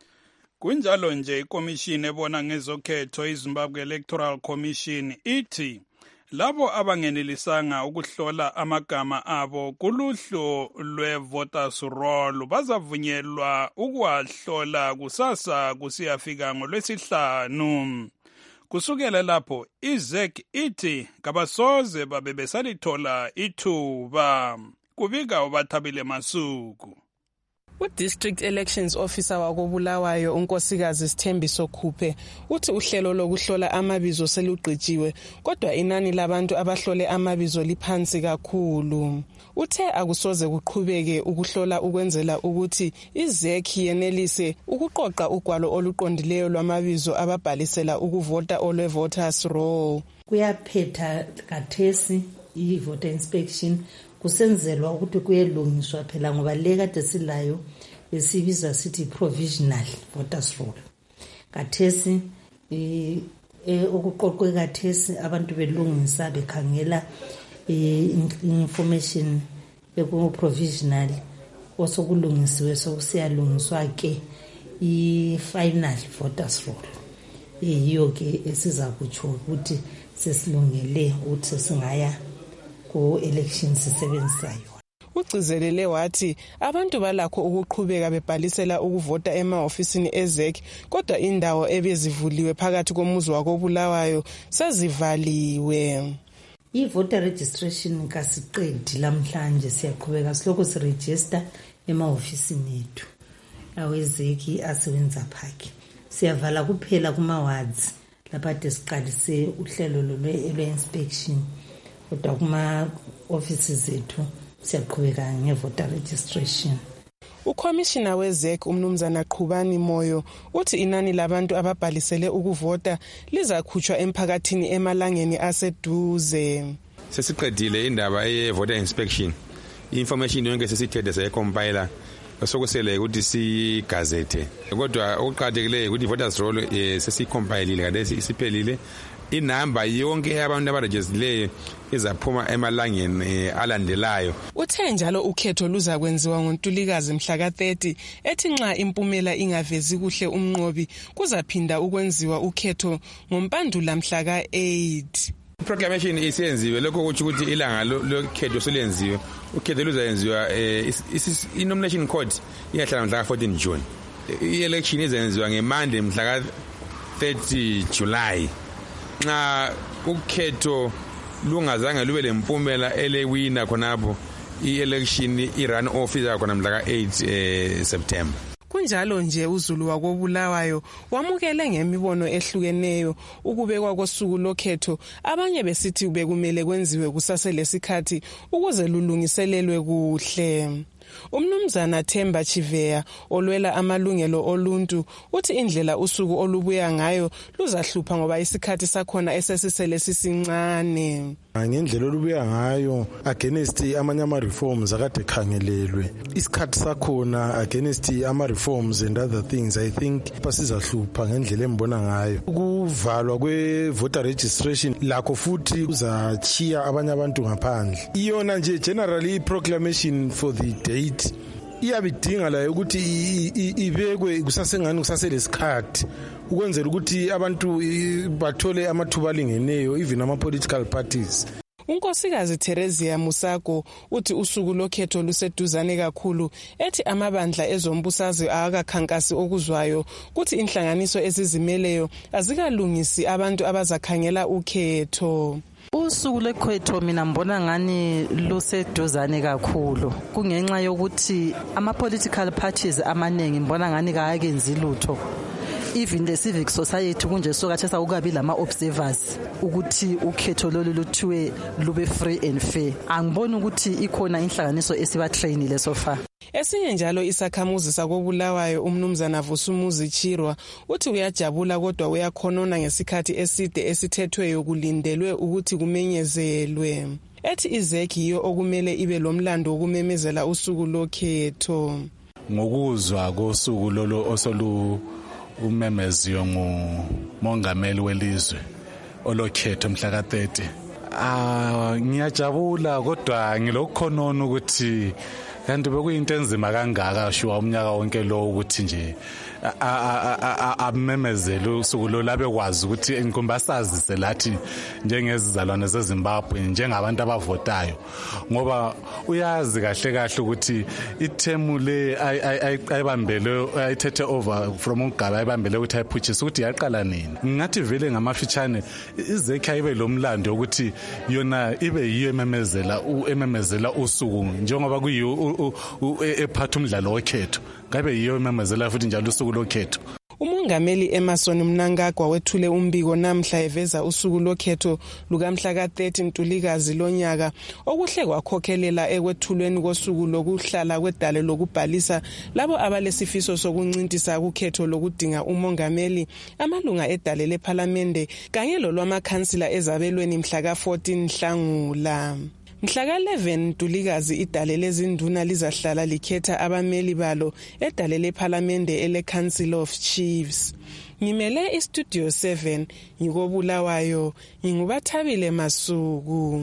Kunjalo nje ikomishini ebona ngezokhetho iZimbabwe Electoral Commission ithi labo abangenelisanga ukuhlola amagama abo kuluhlu lwe-voters roll bazavunyelwa ukuwahlola kusasa kusiyafika ngolwesihlanu. Kusukela lapho iZ E C ithi kabasoze babe besalithola ithuba. Kubika uBathabile Masuku. U-District Elections Officer wakobulawayo unkosikazi Sithembiso Khuphe uthi uhlelo lokuhlola amabizo selugqijiwe kodwa inani labantu abahlole amabizo liphansi kakhulu. Uthe akusoze kuqhubeke ukuhlola ukwenzela ukuthi iZ E C yenelise ukuqoqa ugwalo oluqondileyo lwamabizo ababhalisela ukuvota olwe-voters roll. Kuyaphetha kathesi i-voter inspection kusenzelwa ukuthi kuyelungiswa phela ngoba le kade silayo esibiza sithi provisional voters roll. Kathesi eh okuqoqwe kathesi abantu belungisa bekhangela information eku provisional osokulungisiwe sokusiyalungiswa ke i-final voters roll. Yiyo ke esiza kutsho ukuthi sesilungele ukuthi singaya ku-elections sisebenzisayo. Ugcizelele wathi abantu balakho ukuqhubeka bebhalisela ukuvota ema-ofisini e-Z E C kodwa indawo ebezivuliwe phakathi komuzi wakobulawayo sezivaliwe. I-voter registration kasiqedi lamhlanje, siyaqhubeka siloko siregister ema-ofisini ethu awe-Z E C asebenza phaki. Siyavala kuphela kuma-wards lapha de siqalise uhlelo lwe-inspection kodwa kuma-offices zethu siyaqhubeka nge-voter registration. Ukhomishina we-Z E C umnumzana Qhubani Moyo uthi inani labantu ababhalisele ukuvota lizakhutshwa emphakathini emalangeni aseduze. Sesiqedile indaba ye-voter inspection. I-information yonke sesithethe sayecompiler sokusele ukuthi sigazette. Kodwa okuqhakathekileyo ukuthi i-voters roll sesicompilile kade isiphelile. Inamba yonke yabantu abarejistileyo izaphuma emalangeni alandelayo. Uthe njalo ukhetho luza kwenziwa ngoNtulikazi mhla ka thirty ethi nxa impumela ingavezi kuhle umnqobi kuzaphinda ukwenziwa ukhetho ngompandula mhla ka eight. Proclamation isenziwe lokho kuthi ukuthi ilanga lokhetho selenziwe. Ukhetho luzayenziwa i-nomination court iyahlala mhla ka fourteen June. I-election izenziwa ngeMonday mhla ka thirty July. Nxa ukhetho lungazange lube lempumela elewina khonapho i-election i-run off izakhona mhla ka-eight eh, September. Kunjalo nje uZulu wakobulawayo wamukele ngemibono ehlukeneyo ukubekwa kosuku lokhetho, abanye besithi bekumele kwenziwe kusaselesikhathi ukuze lulungiselelwe kuhle. Umnumzana Themba Chiveya olwela amalungelo oluntu uthi indlela usuku olubuya ngayo luzahlupha ngoba isikhathi sakhona esesisele sisincane. Ngendlela olubuya ngayo against amanye ama reforms akade khangelelwe, isikhathi sakhona against ama reforms and other things, I think pasizahlupha ngendlela embona ngayo. Ukuvalwa kwe voter registration lakho futhi uzachiya abanye abantu ngaphandle. Iyona nje generally proclamation for the date iyabidinga la ukuthi ibekwe kusasengani kusaselesikhathi ukwenzela ukuthi abantu bathole amathuba alingeneyo, even ama political parties. Unkosikazi Teresia Musako uthi usuku lokhetho luseduzane kakhulu, ethi amabandla ezombusazwe akakhankasi okuzwayo kuthi inhlanganiso ezizimeleyo azikalungisi abantu abazakhangela ukhetho. Usuku lekhetho mina mbona ngani luseduzane kakhulu, kungenxa yokuthi ama political parties amanengi mbona ngani kayakenzi lutho. Even the civic society kunje sokathesa ukukabi lama observers ukuthi ukhetho lolu luthiwe lube free and fair. Angiboni ukuthi ikhona inhlanganiso esiba trainile so far. Esinye njalo isakhamuzi sakobulawayo umnumzana Vusumuzi Chirwa uthi uyajabula kodwa uyakhonona ngesikhathi eside esithethweyo kulindelwe ukuthi kumenyezelwe. Ethi izeki yiyo okumele ibe lomlando wokumemezela usuku lokhetho. Ngokuzwa kosuku lolo osolu umemeziyo ngumongameli welizwe olokhetho mhla ka thirty. Ah ngiyajabula kodwa ngilokhonona ukuthi kanti bekuyinto enzima kangaka shuwa umnyaka wonke lo ukuthi nje amemezele usuku lo labe kwazi ukuthi inkombasazise lathi njengezizalwane zeZimbabwe njengabantu abavotayo, ngoba uyazi kahle kahle ukuthi ithemu le ayibambele ayithethe over from uGaba ayibambele ukuthi ayiphuchise ukuthi yaqala nini. Ngathi vele ngamafitshane izekha ibe lomlando ukuthi yona ibe yiyo ememezela ememezela usuku njengoba kuyiyo ephatha umdlalo wokhetho, ngabe yiyo ememezela futhi njalo usuku lokhetho. Umongameli Emerson Mnangagwa wethule umbiko namhla eveza usuku lokhetho lukamhla ka thirty Ntulikazi lonyaka okuhle kwakhokhelela ekwethulweni kosuku lokuhlala kwedale lokubhalisa labo abalesifiso sokuncintisa ukhetho lokudinga umongameli, amalunga edale leParliament kanye lolwamakhansila ezabelweni mhla ka fourteen Nhlangula. Mhla ka eleven Ntulikazi idale lezinduna lizahlala likhetha abameli balo edale leParliament ele Council of Chiefs. Ngimele iStudio seven ngikobulawayo, ngingubathabile Masuku.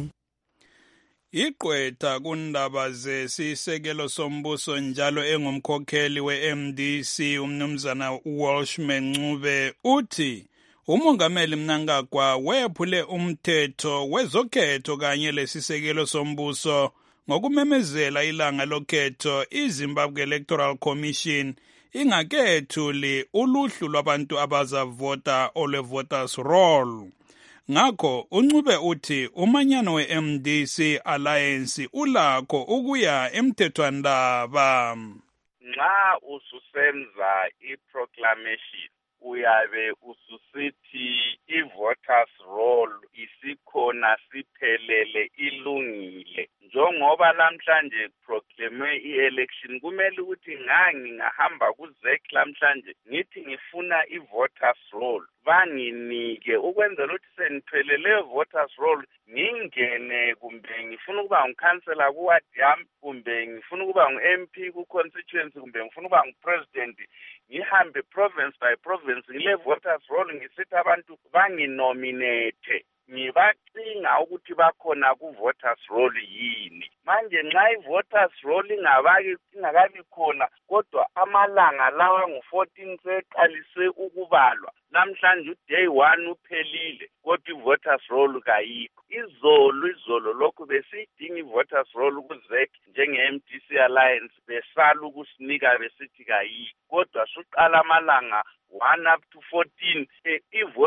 Iqwetha kundaba zesisekelo sombuso njalo engumkhokheli we-M D C umnumzana Walshman Ncube uthi umongameli Mnangagwa wephule umthetho wezokhetho kanye lesisekelo sombuso ngokumemezela ilanga lokhetho iZimbabwe Electoral Commission ingakethuli uluhlu lwabantu abazavota olwe-voters roll. Ngakho uNcube uthi umanyano we-M D C Alliance ulakho ukuya emthethwandaba. Nxa ususenza iproclamation uyabe ususithi i-voters roll isikhona siphelele ilungile. Njengoba namhlanje proclaimwe i-election kumele ukuthi ngangi ngahamba kuZek namhlanje ngithi ngifuna i-voters roll banginike ukwenzela ukuthi seniphelele voters roll ngingene kumbe ngifuna ukuba ngikhansela kuward yami kumbe ngifuna ukuba ngu-M P ku-constituency kumbe ngifuna ukuba ngu-president ngihambe province by province ngile voters roll ngisithi abantu banginominate ngibacinga ukuthi bakhona ku-voters roll yini. Manje nxa i-voters roll ingabaki ingakabi khona kodwa amalanga lawa ngu-fourteen seqalise ukubalwa namhlanje uday one uphelile kodwa i-voters roll kayikho. Izolo izolo lokhu besiyidinga i-voters roll kuZek njenge-M D C Alliance besala ukusinika besithi kayikho kodwa suqala amalanga one up to fourteen i-voters roll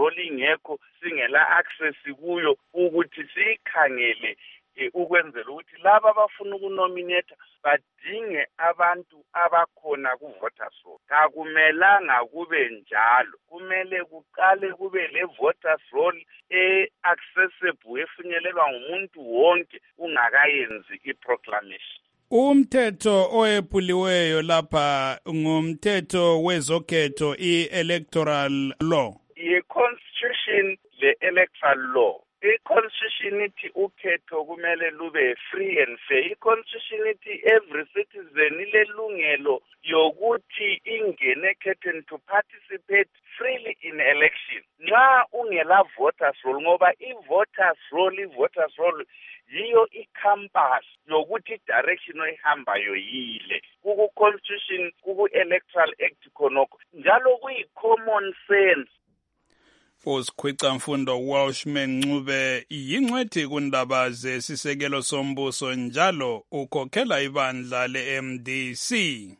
roll ingekho singela access kuyo ukuthi sikhangele ukwenzela ukuthi laba abafuna ukunominate badinge abantu abakhona ku-voters roll. Kakumelanga kube njalo, kumele kuqale kube le voters roll e-accessible efinyelelwa ngumuntu wonke ungakayenzi i-proclamation. Umthetho oepuliweyo lapha ngumthetho wezokhetho i-electoral law. I-constitution le-electoral law. I-constitution ithi ukhetho kumele lube free and fair. I-constitution ithi every citizen ilelungelo yokuthi ingene ekhethweni to participate freely in election. Nxa ungela voters roll ngoba i-voters roll i-voters roll yiyo i-compass yokuthi direction oyihambayo yile. Kuku-constitution, kuku-electoral act khonokho. Njalo kuyi-common sense. uSikhwicamfundo Welshman Ncube yingcwethi kundaba zesisekelo sombuso njalo ukhokhela ibandla le-M D C.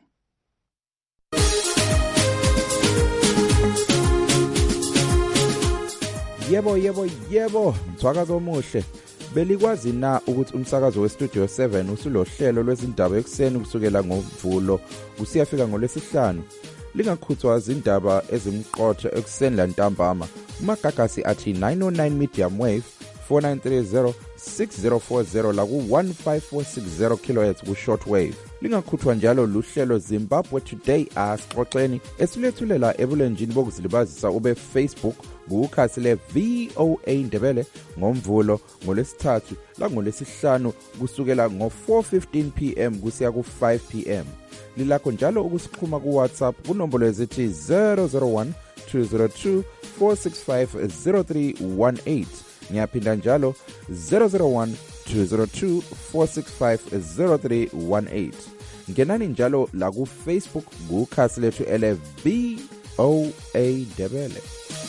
Yebo yebo yebo mthwakazo omuhle. Belikwazi na ukuthi umsakazo weStudio seven usulohlelo lwezindaba ekuseni kusukela ngoMvulo kusiyafika ngolwesihlanu. Lingakhuthwa izindaba ezimqotho ekuseni lantambama. Umagagasi athi nine oh nine medium wave four nine three zero six zero four zero la ku one five four six zero kilohertz ku short wave. Lingakhuthwa njalo luhlelo Zimbabwe Today asixoxeni esilethulela ebulenjini bokuzilibazisa ube Facebook kukhasi le V O A Ndebele ngoMvulo ngolesithathu la ngolesihlanu kusukela ngo four fifteen p m kusiya ku five p m. Lilakho njalo ukusikhuma ku WhatsApp kunombolo ezithi zero zero one two zero two four six five zero three one eight. Ngiyaphinda njalo zero zero one two zero two four six five zero three one eight. Ngenani njalo la ku Facebook kukhasi lethu ele V O A Ndebele.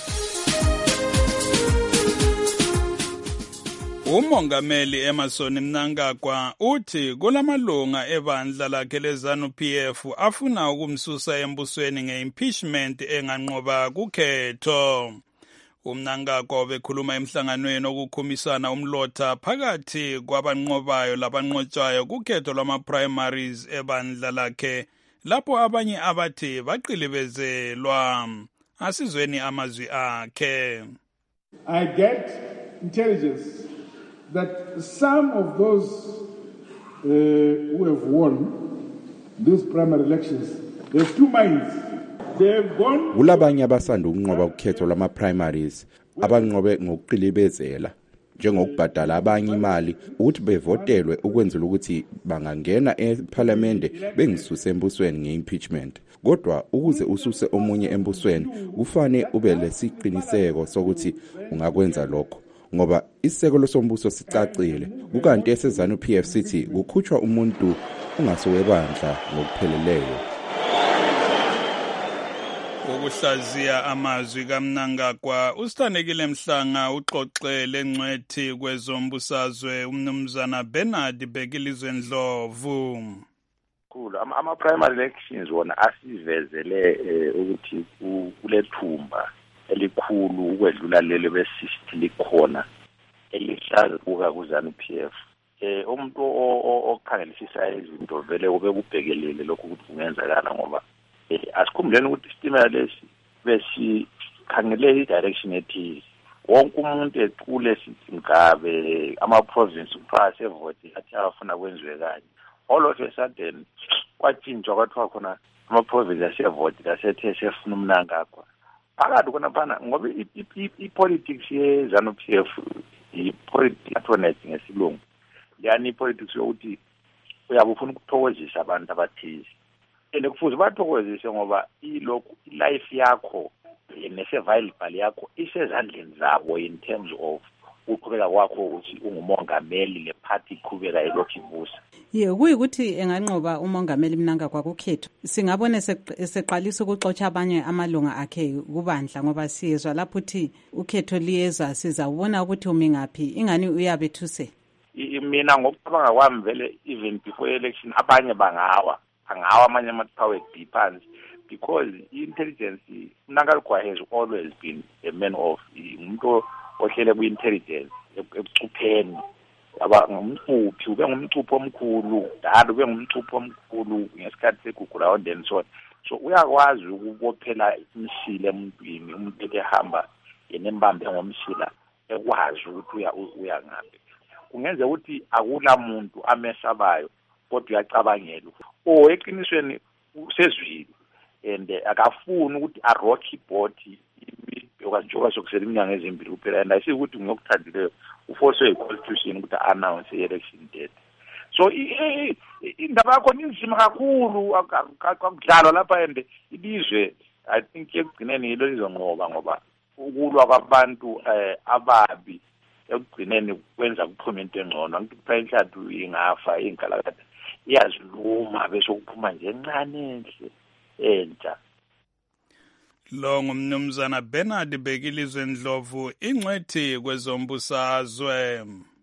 Umongameli Emmerson Mnangagwa uthi kulamalunga ebandla lakhe leZANU P F afuna ukumsusa embusweni ngeimpeachment enganqoba kukhetho. UMnangagwa bekhuluma emhlanganweni okukhumisana umlotha phakathi kwabanqobayo labanqotshwayo kukhetho lwama-primaries ebandla lakhe lapho abanye abathi baqilibezelwa. Asizweni amazwi akhe. I get intelligence that some of those uh, who have won these primary elections, they have two minds. They have gone. Ulabanye abasanda ukunqoba ukhetho lwama primaries abanqobe ngokuqilibezela njengokubhadala abanye imali ukuthi bevotelwe ukwenzela ukuthi bangangena eParliament bengisuse embusweni ngeimpeachment. Kodwa ukuze ususe omunye embusweni kufane ube lesiqiniseko sokuthi ungakwenza lokho. Ngoba isekelo sombuso sicacile kukanti eseZANU P F sithi kukhutshwa umuntu ungasowebandla ngokupheleleyo. Ukuhlaziya amazwi kaMnangagwa uSithandekile Mhlanga uxoxele ngcwethi kwezombusazwe umnumzana Bernard Bekilizwe Ndlovu. Kulo ama primary elections wona asivezele ukuthi kulethumba elikhulu ukwedlula lelo besisithi likhona elihlaza kuka kuZANU P F. Eh umuntu okhangelisisa izinto vele ube kubhekelele lokho ukuthi kungenzakala ngoba asikhumbuleni ukuthi istimela lesi besikhangele i-direction ethi wonke umuntu equle sithi ngabe ama-province uphase evote athi afuna kwenziwe kanye. All of a sudden kwatshintshwa kwathiwa khona ama-province asevote asethe sefuna uMnangagwa. Phakathi khonaphana ngoba i-politics yeZANU P F i-politics ngesilungu yani i-politics yokuthi uyabe ufuna ukuthokozisa abantu abathize ende kufuze bathokozise ngoba ilokhu life yakho ne-survival yakho isezandleni zabo in terms of uqhubeka kwakho ukuthi ungumongameli le party iqhubeka elokhu ibusa. Ye kuyikuthi enganqoba umongameli Mnangagwa kukhetho singabone eseqalisa ukuxotsha abanye amalunga akhe kubandla ngoba siyezwa lapho uthi ukhetho liyeza sizawubona ukuthi umi ngaphi ingani uyabethuse. Mina ngokucabanga kwami vele even before election abanye bangawa bangawa amanye amathawe diphansi because i-intelligence Mnangagwa has always been a man of umuntu ohlele ku-intelligence ebucupheni aba ngumcuphi ube ngumcuphi omkhulu dala ube ngumcuphi omkhulu ngesikhathi segugu lawo then so so uyakwazi ukubophela imishila emuntwini umuntu ehamba yenembambe ngomshila ekwazi ukuthi uya uya ngabe kungenza ukuthi akula muntu amesabayo kodwa uyacabangela oh eqinisweni usezwile and akafuni ukuthi a rocky body okwazijoka sokusela iminyaka ezimbili kuphela and ayisithi ukuthi ngiyokuthandileyo uforce i-constitution ukuthi announce i-election date so indaba yakho inzima kakhulu akudlalwa lapha and ilizwe I think ekugcineni yilo lizonqoba ngoba ukulwa kwabantu ababi ekugcineni kwenza kuphume into engcono ngithi kuphela inhlathu ingafa inkalakatha iyaziluma bese kuphuma nje encane enhle entsha. Lo ngumnumzana Bernard Bekilizwe Ndlovu ingcwethi kwezombusazwe.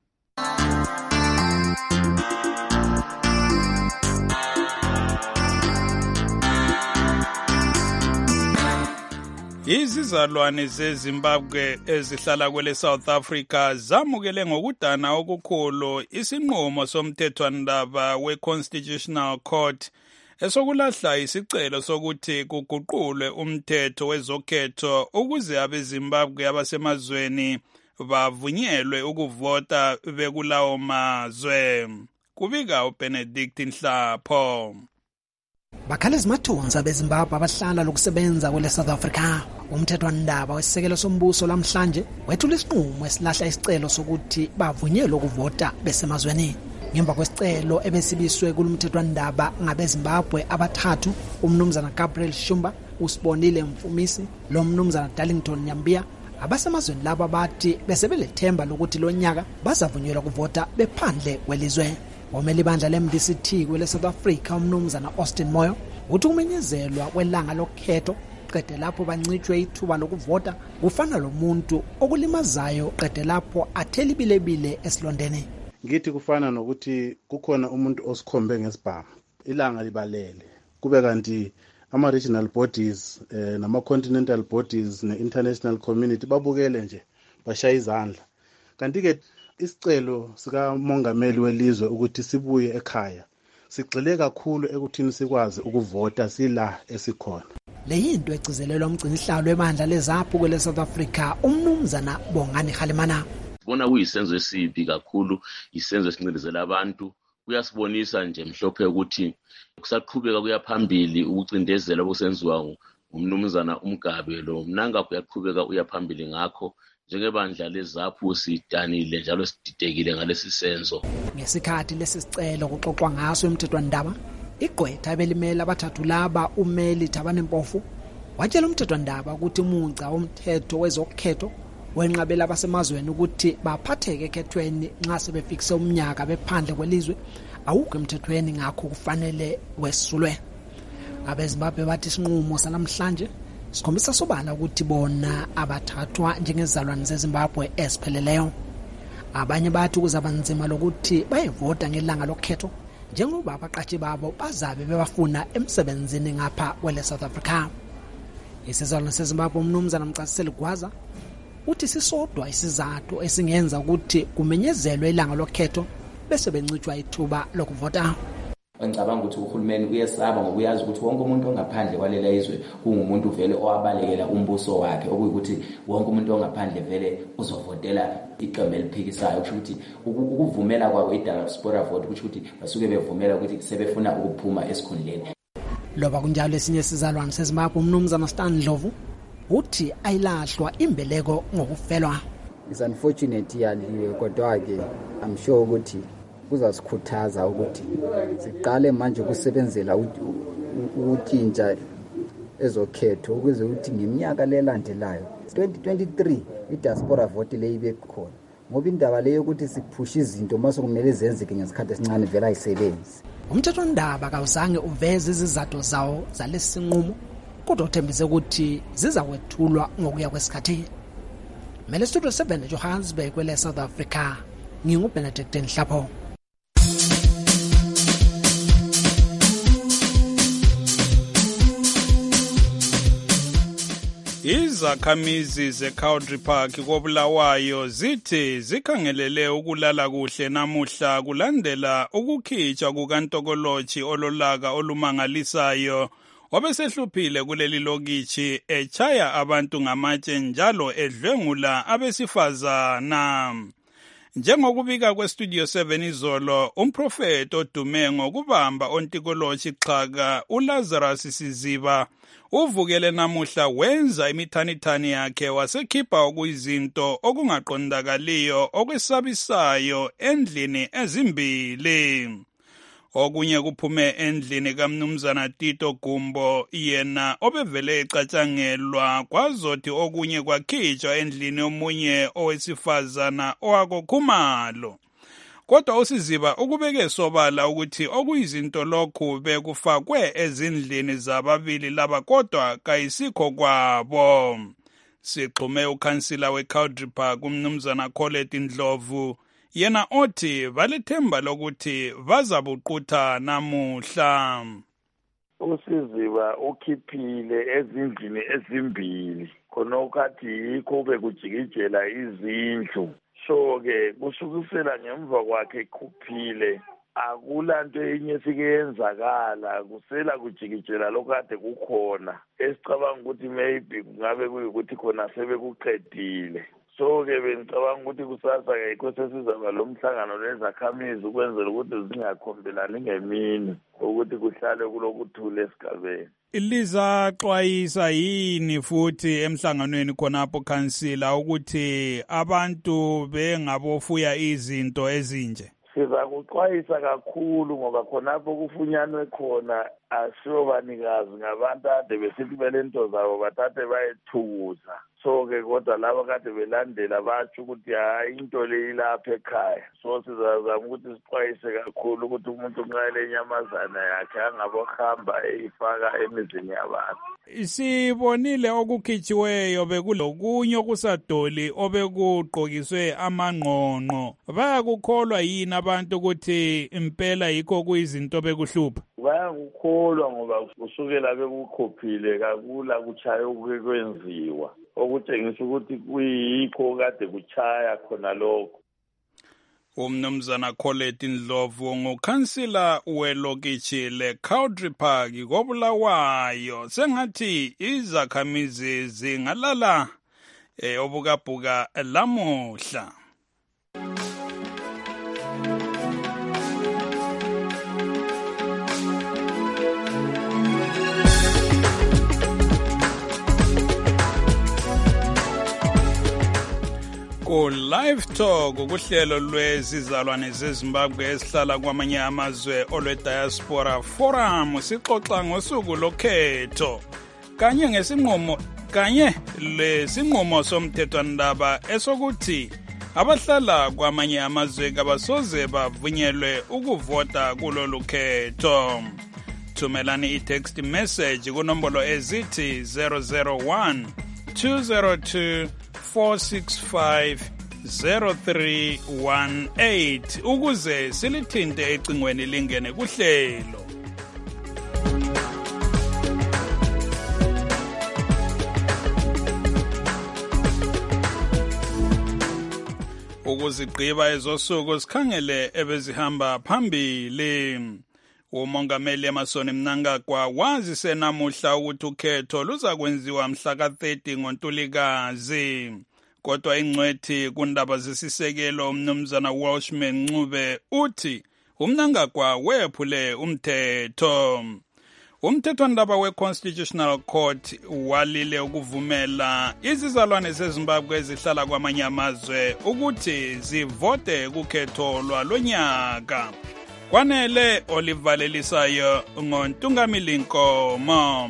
Izizalwane zeZimbabwe ezihlala kwele South Africa zamukele ngokudana okukhulu isinqumo somthethwandaba we-Constitutional Court esokulahla isicelo sokuthi kuguqulwe umthetho wezokhetho ukuze abeZimbabwe abasemazweni bavunyelwe ukuvota bekulawo mazwe. Kubika uBenedict Nhlapho. Bakhalezi mathunzi abeZimbabwe abahlala lokusebenza kwele South Africa. Umthethwandaba wesisekelo sombuso lamhlanje wethula isinqumo esilahla isicelo sokuthi bavunyelwe ukuvota besemazweni. Ngemva kwesicelo ebesibiswe kulomthethwandaba ngabeZimbabwe abathathu, umnumzana Gabriel Shumba, uSibonile Mfumisi, lo mnumzana Darlington Nyambia, abasemazweni laba bathi besebelethemba lokuthi lo nyaka bazavunyelwa ukuvota bephandle kwelizwe. Womela ibandla le-M D C T kwele South Africa umnumzana Austin Moyo uthi ukumenyezelwa kwelanga lokhetho qede lapho bancitshwe ithuba lokuvota kufana lo muntu okulimazayo qede lapho athela ibilebile esilondeni. Ngithi kufana nokuthi kukhona umuntu osikhombe ngesibhamu ilanga libalele kube kanti ama regional bodies eh, nama continental bodies ne international community babukele nje bashaya izandla kanti ke isicelo sika mongameli welizwe ukuthi sibuye ekhaya sigxile kakhulu ekuthini sikwazi ukuvota sila esikhona. Le yinto egcizelelwa umgcinihlalo webandla lezaphu kwele South Africa umnumzana Bongani Khalimana. Bona kuyisenzo esibi kakhulu isenzo esincindezela abantu kuyasibonisa nje mhlophe ukuthi kusaqhubeka kuyaphambili ukucindezela okusenziwa ngumnumzana uMgabe lo Mnangagwa uyaqhubeka uyaphambili ngakho njengebandla lezaphu sidanile njalo sididekile ngalesi senzo. Ngesikhathi lesi sicelo kuxoxwa ngaso emthethwandaba igqwetha ebelimela abathathu laba uMeli Thabane Mpofu watshela umthethwandaba ukuthi umugca womthetho wezokhetho wenqabela abasemazweni ukuthi baphatheke ekhethweni nxa sebefikise umnyaka bephandle kwelizwe awukho emthethweni ngakho kufanele wesulwe. AbeZimbabwe bathi isinqumo sanamhlanje sikhombisa sobala ukuthi bona abathathwa njengezalwane zeZimbabwe esipheleleyo. Abanye bathi kuzaba nzima lokuthi bayevota ngelanga lokhetho njengoba abaqashi babo bazabe bebafuna emsebenzini ngapha kwele South Africa. Isizalwane seZimbabwe umnumzana Mcasiseli Gwaza uthi sisodwa isizathu esingenza ukuthi kumenyezelwe ilanga lokhetho bese bencitshwa ithuba lokuvota. Ngicabanga ukuthi uhulumeni uyesaba ngokuyazi ukuthi wonke umuntu ongaphandle kwalela izwe kungumuntu vele owabalekela umbuso wakhe okuyikuthi wonke umuntu ongaphandle vele uzovotela iqembu eliphikisayo kusho ukuthi ukuvumela kwabo i-diaspora vote kusho ukuthi basuke bevumela ukuthi sebefuna ukuphuma esikhundleni. Loba kunjalo esinye sizalwane seZimbabwe umnumzana Stan Ndlovu uthi ayilahlwa imbeleko ngokufelwa. It's unfortunate yaliwe kodwa ke I'm sure ukuthi kuzasikhuthaza ukuthi siqale manje ukusebenzela ukuntshintsha ezokhetho ukuze ukuthi ngeminyaka lelandelayo twenty twenty-three i-diaspora vote le ibe khona ngoba indaba leyo ukuthi siphusha izinto mase kumele zenzeke ngesikhathi esincane vela ayisebenzi. Umthethwandaba kawuzange uveze izizathu zawo zalesi sinqumo kodwa uthembise ukuthi zizakwethulwa ngokuya kwesikhathi. Mele Studio seven eJohannesburg kwele South Africa nginguBenedict Nhlapho. Izakhamizi ze-Cowdry Park koBulawayo zithi zikhangelele ukulala kuhle namuhla kulandela ukukhitshwa kukantokoloji ololaka olumangalisayo obesehluphile kuleli lokitshi echaya abantu ngamatshe njalo edlwengula abesifazana. Njengokubika kweStudio seven izolo, umprofeti odume ngokubamba ontikoloji xhaka uLazarus Siziba uvukele namuhla wenza imithanithani yakhe wasekhipha okuyizinto okungaqondakaliyo okwesabisayo endlini ezimbili. Okunye kuphume endlini kaMnumzana Tito Gumbo yena obevele ecatshangelwa kwazothi okunye kwakhitshwa endlini omunye owesifazana owakokhumalo. Kodwa uSiziba ukubeke sobala ukuthi okuyizinto lokhu bekufakwe ezindlini zababili laba kodwa kayisikho kwabo. Sixhume ukhansila weCowdry Park uMnumzana Colette Ndlovu yena othi balethemba lokuthi bazabuqutha namuhla. uSiziba ukhiphile ezindlini ezimbili khona ukhathi yikho bekujikijela izindlu. So-ke kusukisela ngemva kwakhe ekhuphile akulanto enye sikeyenzakala kusela kujikijela lokade kukhona esicabanga ukuthi maybe kungabe kuyikuthi khona sebekuqedile. So-ke bengicabanga ukuthi kusasa-ke yikho sesizaba lo mhlangano lezakhamizi ukwenzela ukuthi zingakhombelani ngemini ukuthi kuhlale kulokuthula esigabeni. Lizaxwayisa yini futhi emhlanganweni khonapho khansila ukuthi abantu bengabofuya izinto ezinje? Siza kuxwayisa kakhulu ngoba khonapho kufunyanwe khona asiyobanikazi ngabantu ade besithi belento zabo bathathe bayethukuza. So-ke kodwa laba kade belandela batsho ukuthi hayi into le ilapha ekhaya. So sizazama ukuthi sixwayise kakhulu ukuthi umuntu nxa lenyamazana yakhe angabohamba eyifaka emizini yabantu. Sibonile okukhitshiweyo bekulokunye okusadoli obekugqokiswe amangqongqo. Bayakukholwa yini abantu ukuthi impela yikho kuyizinto bekuhlupha? Bayakukholwa ngoba kusukela bekukhophile kakula kuchaya okwenziwa. Okutshengisa ukuthi kuyikho kade kuchaya khona lokho. Umnumzana Colette Ndlovu ngukhansila welokitshi leCowdry Park koBulawayo. Sengathi izakhamizi zingalala eh, obukabhuka lamuhla. Live Talk ukuhlelo lwezizalwane zeZimbabwe esihlala kwamanye amazwe olwe Diaspora Forum sixoxa ngosuku lokhetho kanye ngesinqumo kanye lesinqumo somthethwandaba esokuthi abahlala kwamanye amazwe kabasoze bavunyelwe ukuvota kulolu khetho. Thumelani i-text message kunombolo ezithi zero zero one two zero two four six five zero three one eight ukuze silithinte ecingweni lingene kuhlelo. Ukuzigqiba ezosuku sikhangele ebezihamba phambili. Umongameli Emmerson Mnangagwa wazise namuhla ukuthi ukhetho luza kwenziwa mhla ka thirty ngoNtulikazi. Kodwa ingcwethi kundaba zesisekelo uMnumzana Welshman Ncube uthi uMnangagwa wephule umthetho. Umthethwandaba we-Constitutional Court walile ukuvumela izizalwane zeZimbabwe ezihlala kwamanye amazwe ukuthi zivote kukhetho lwalonyaka. Kwanele olivalelisayo ngoNtungamili Nkomo.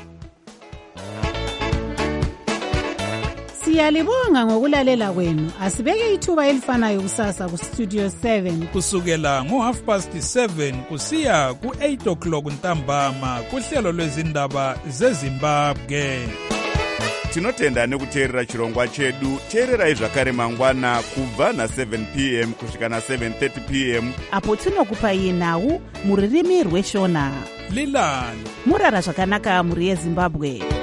Siyalibonga ngokulalela kwenu. Asibeke ithuba elifanayo kusasa ku Studio seven kusukela ngo half past seven kusiya ku eight o'clock ntambama kuhlelo lwezindaba zeZimbabwe. Tinotenda nekuteerera chirongwa chedu. Teererai zvakare mangwana kubva na seven p m kusvika na seven thirty p m apo tinokupai nhau muririmi rweshona. Lilani murara zvakanaka muri yeZimbabwe.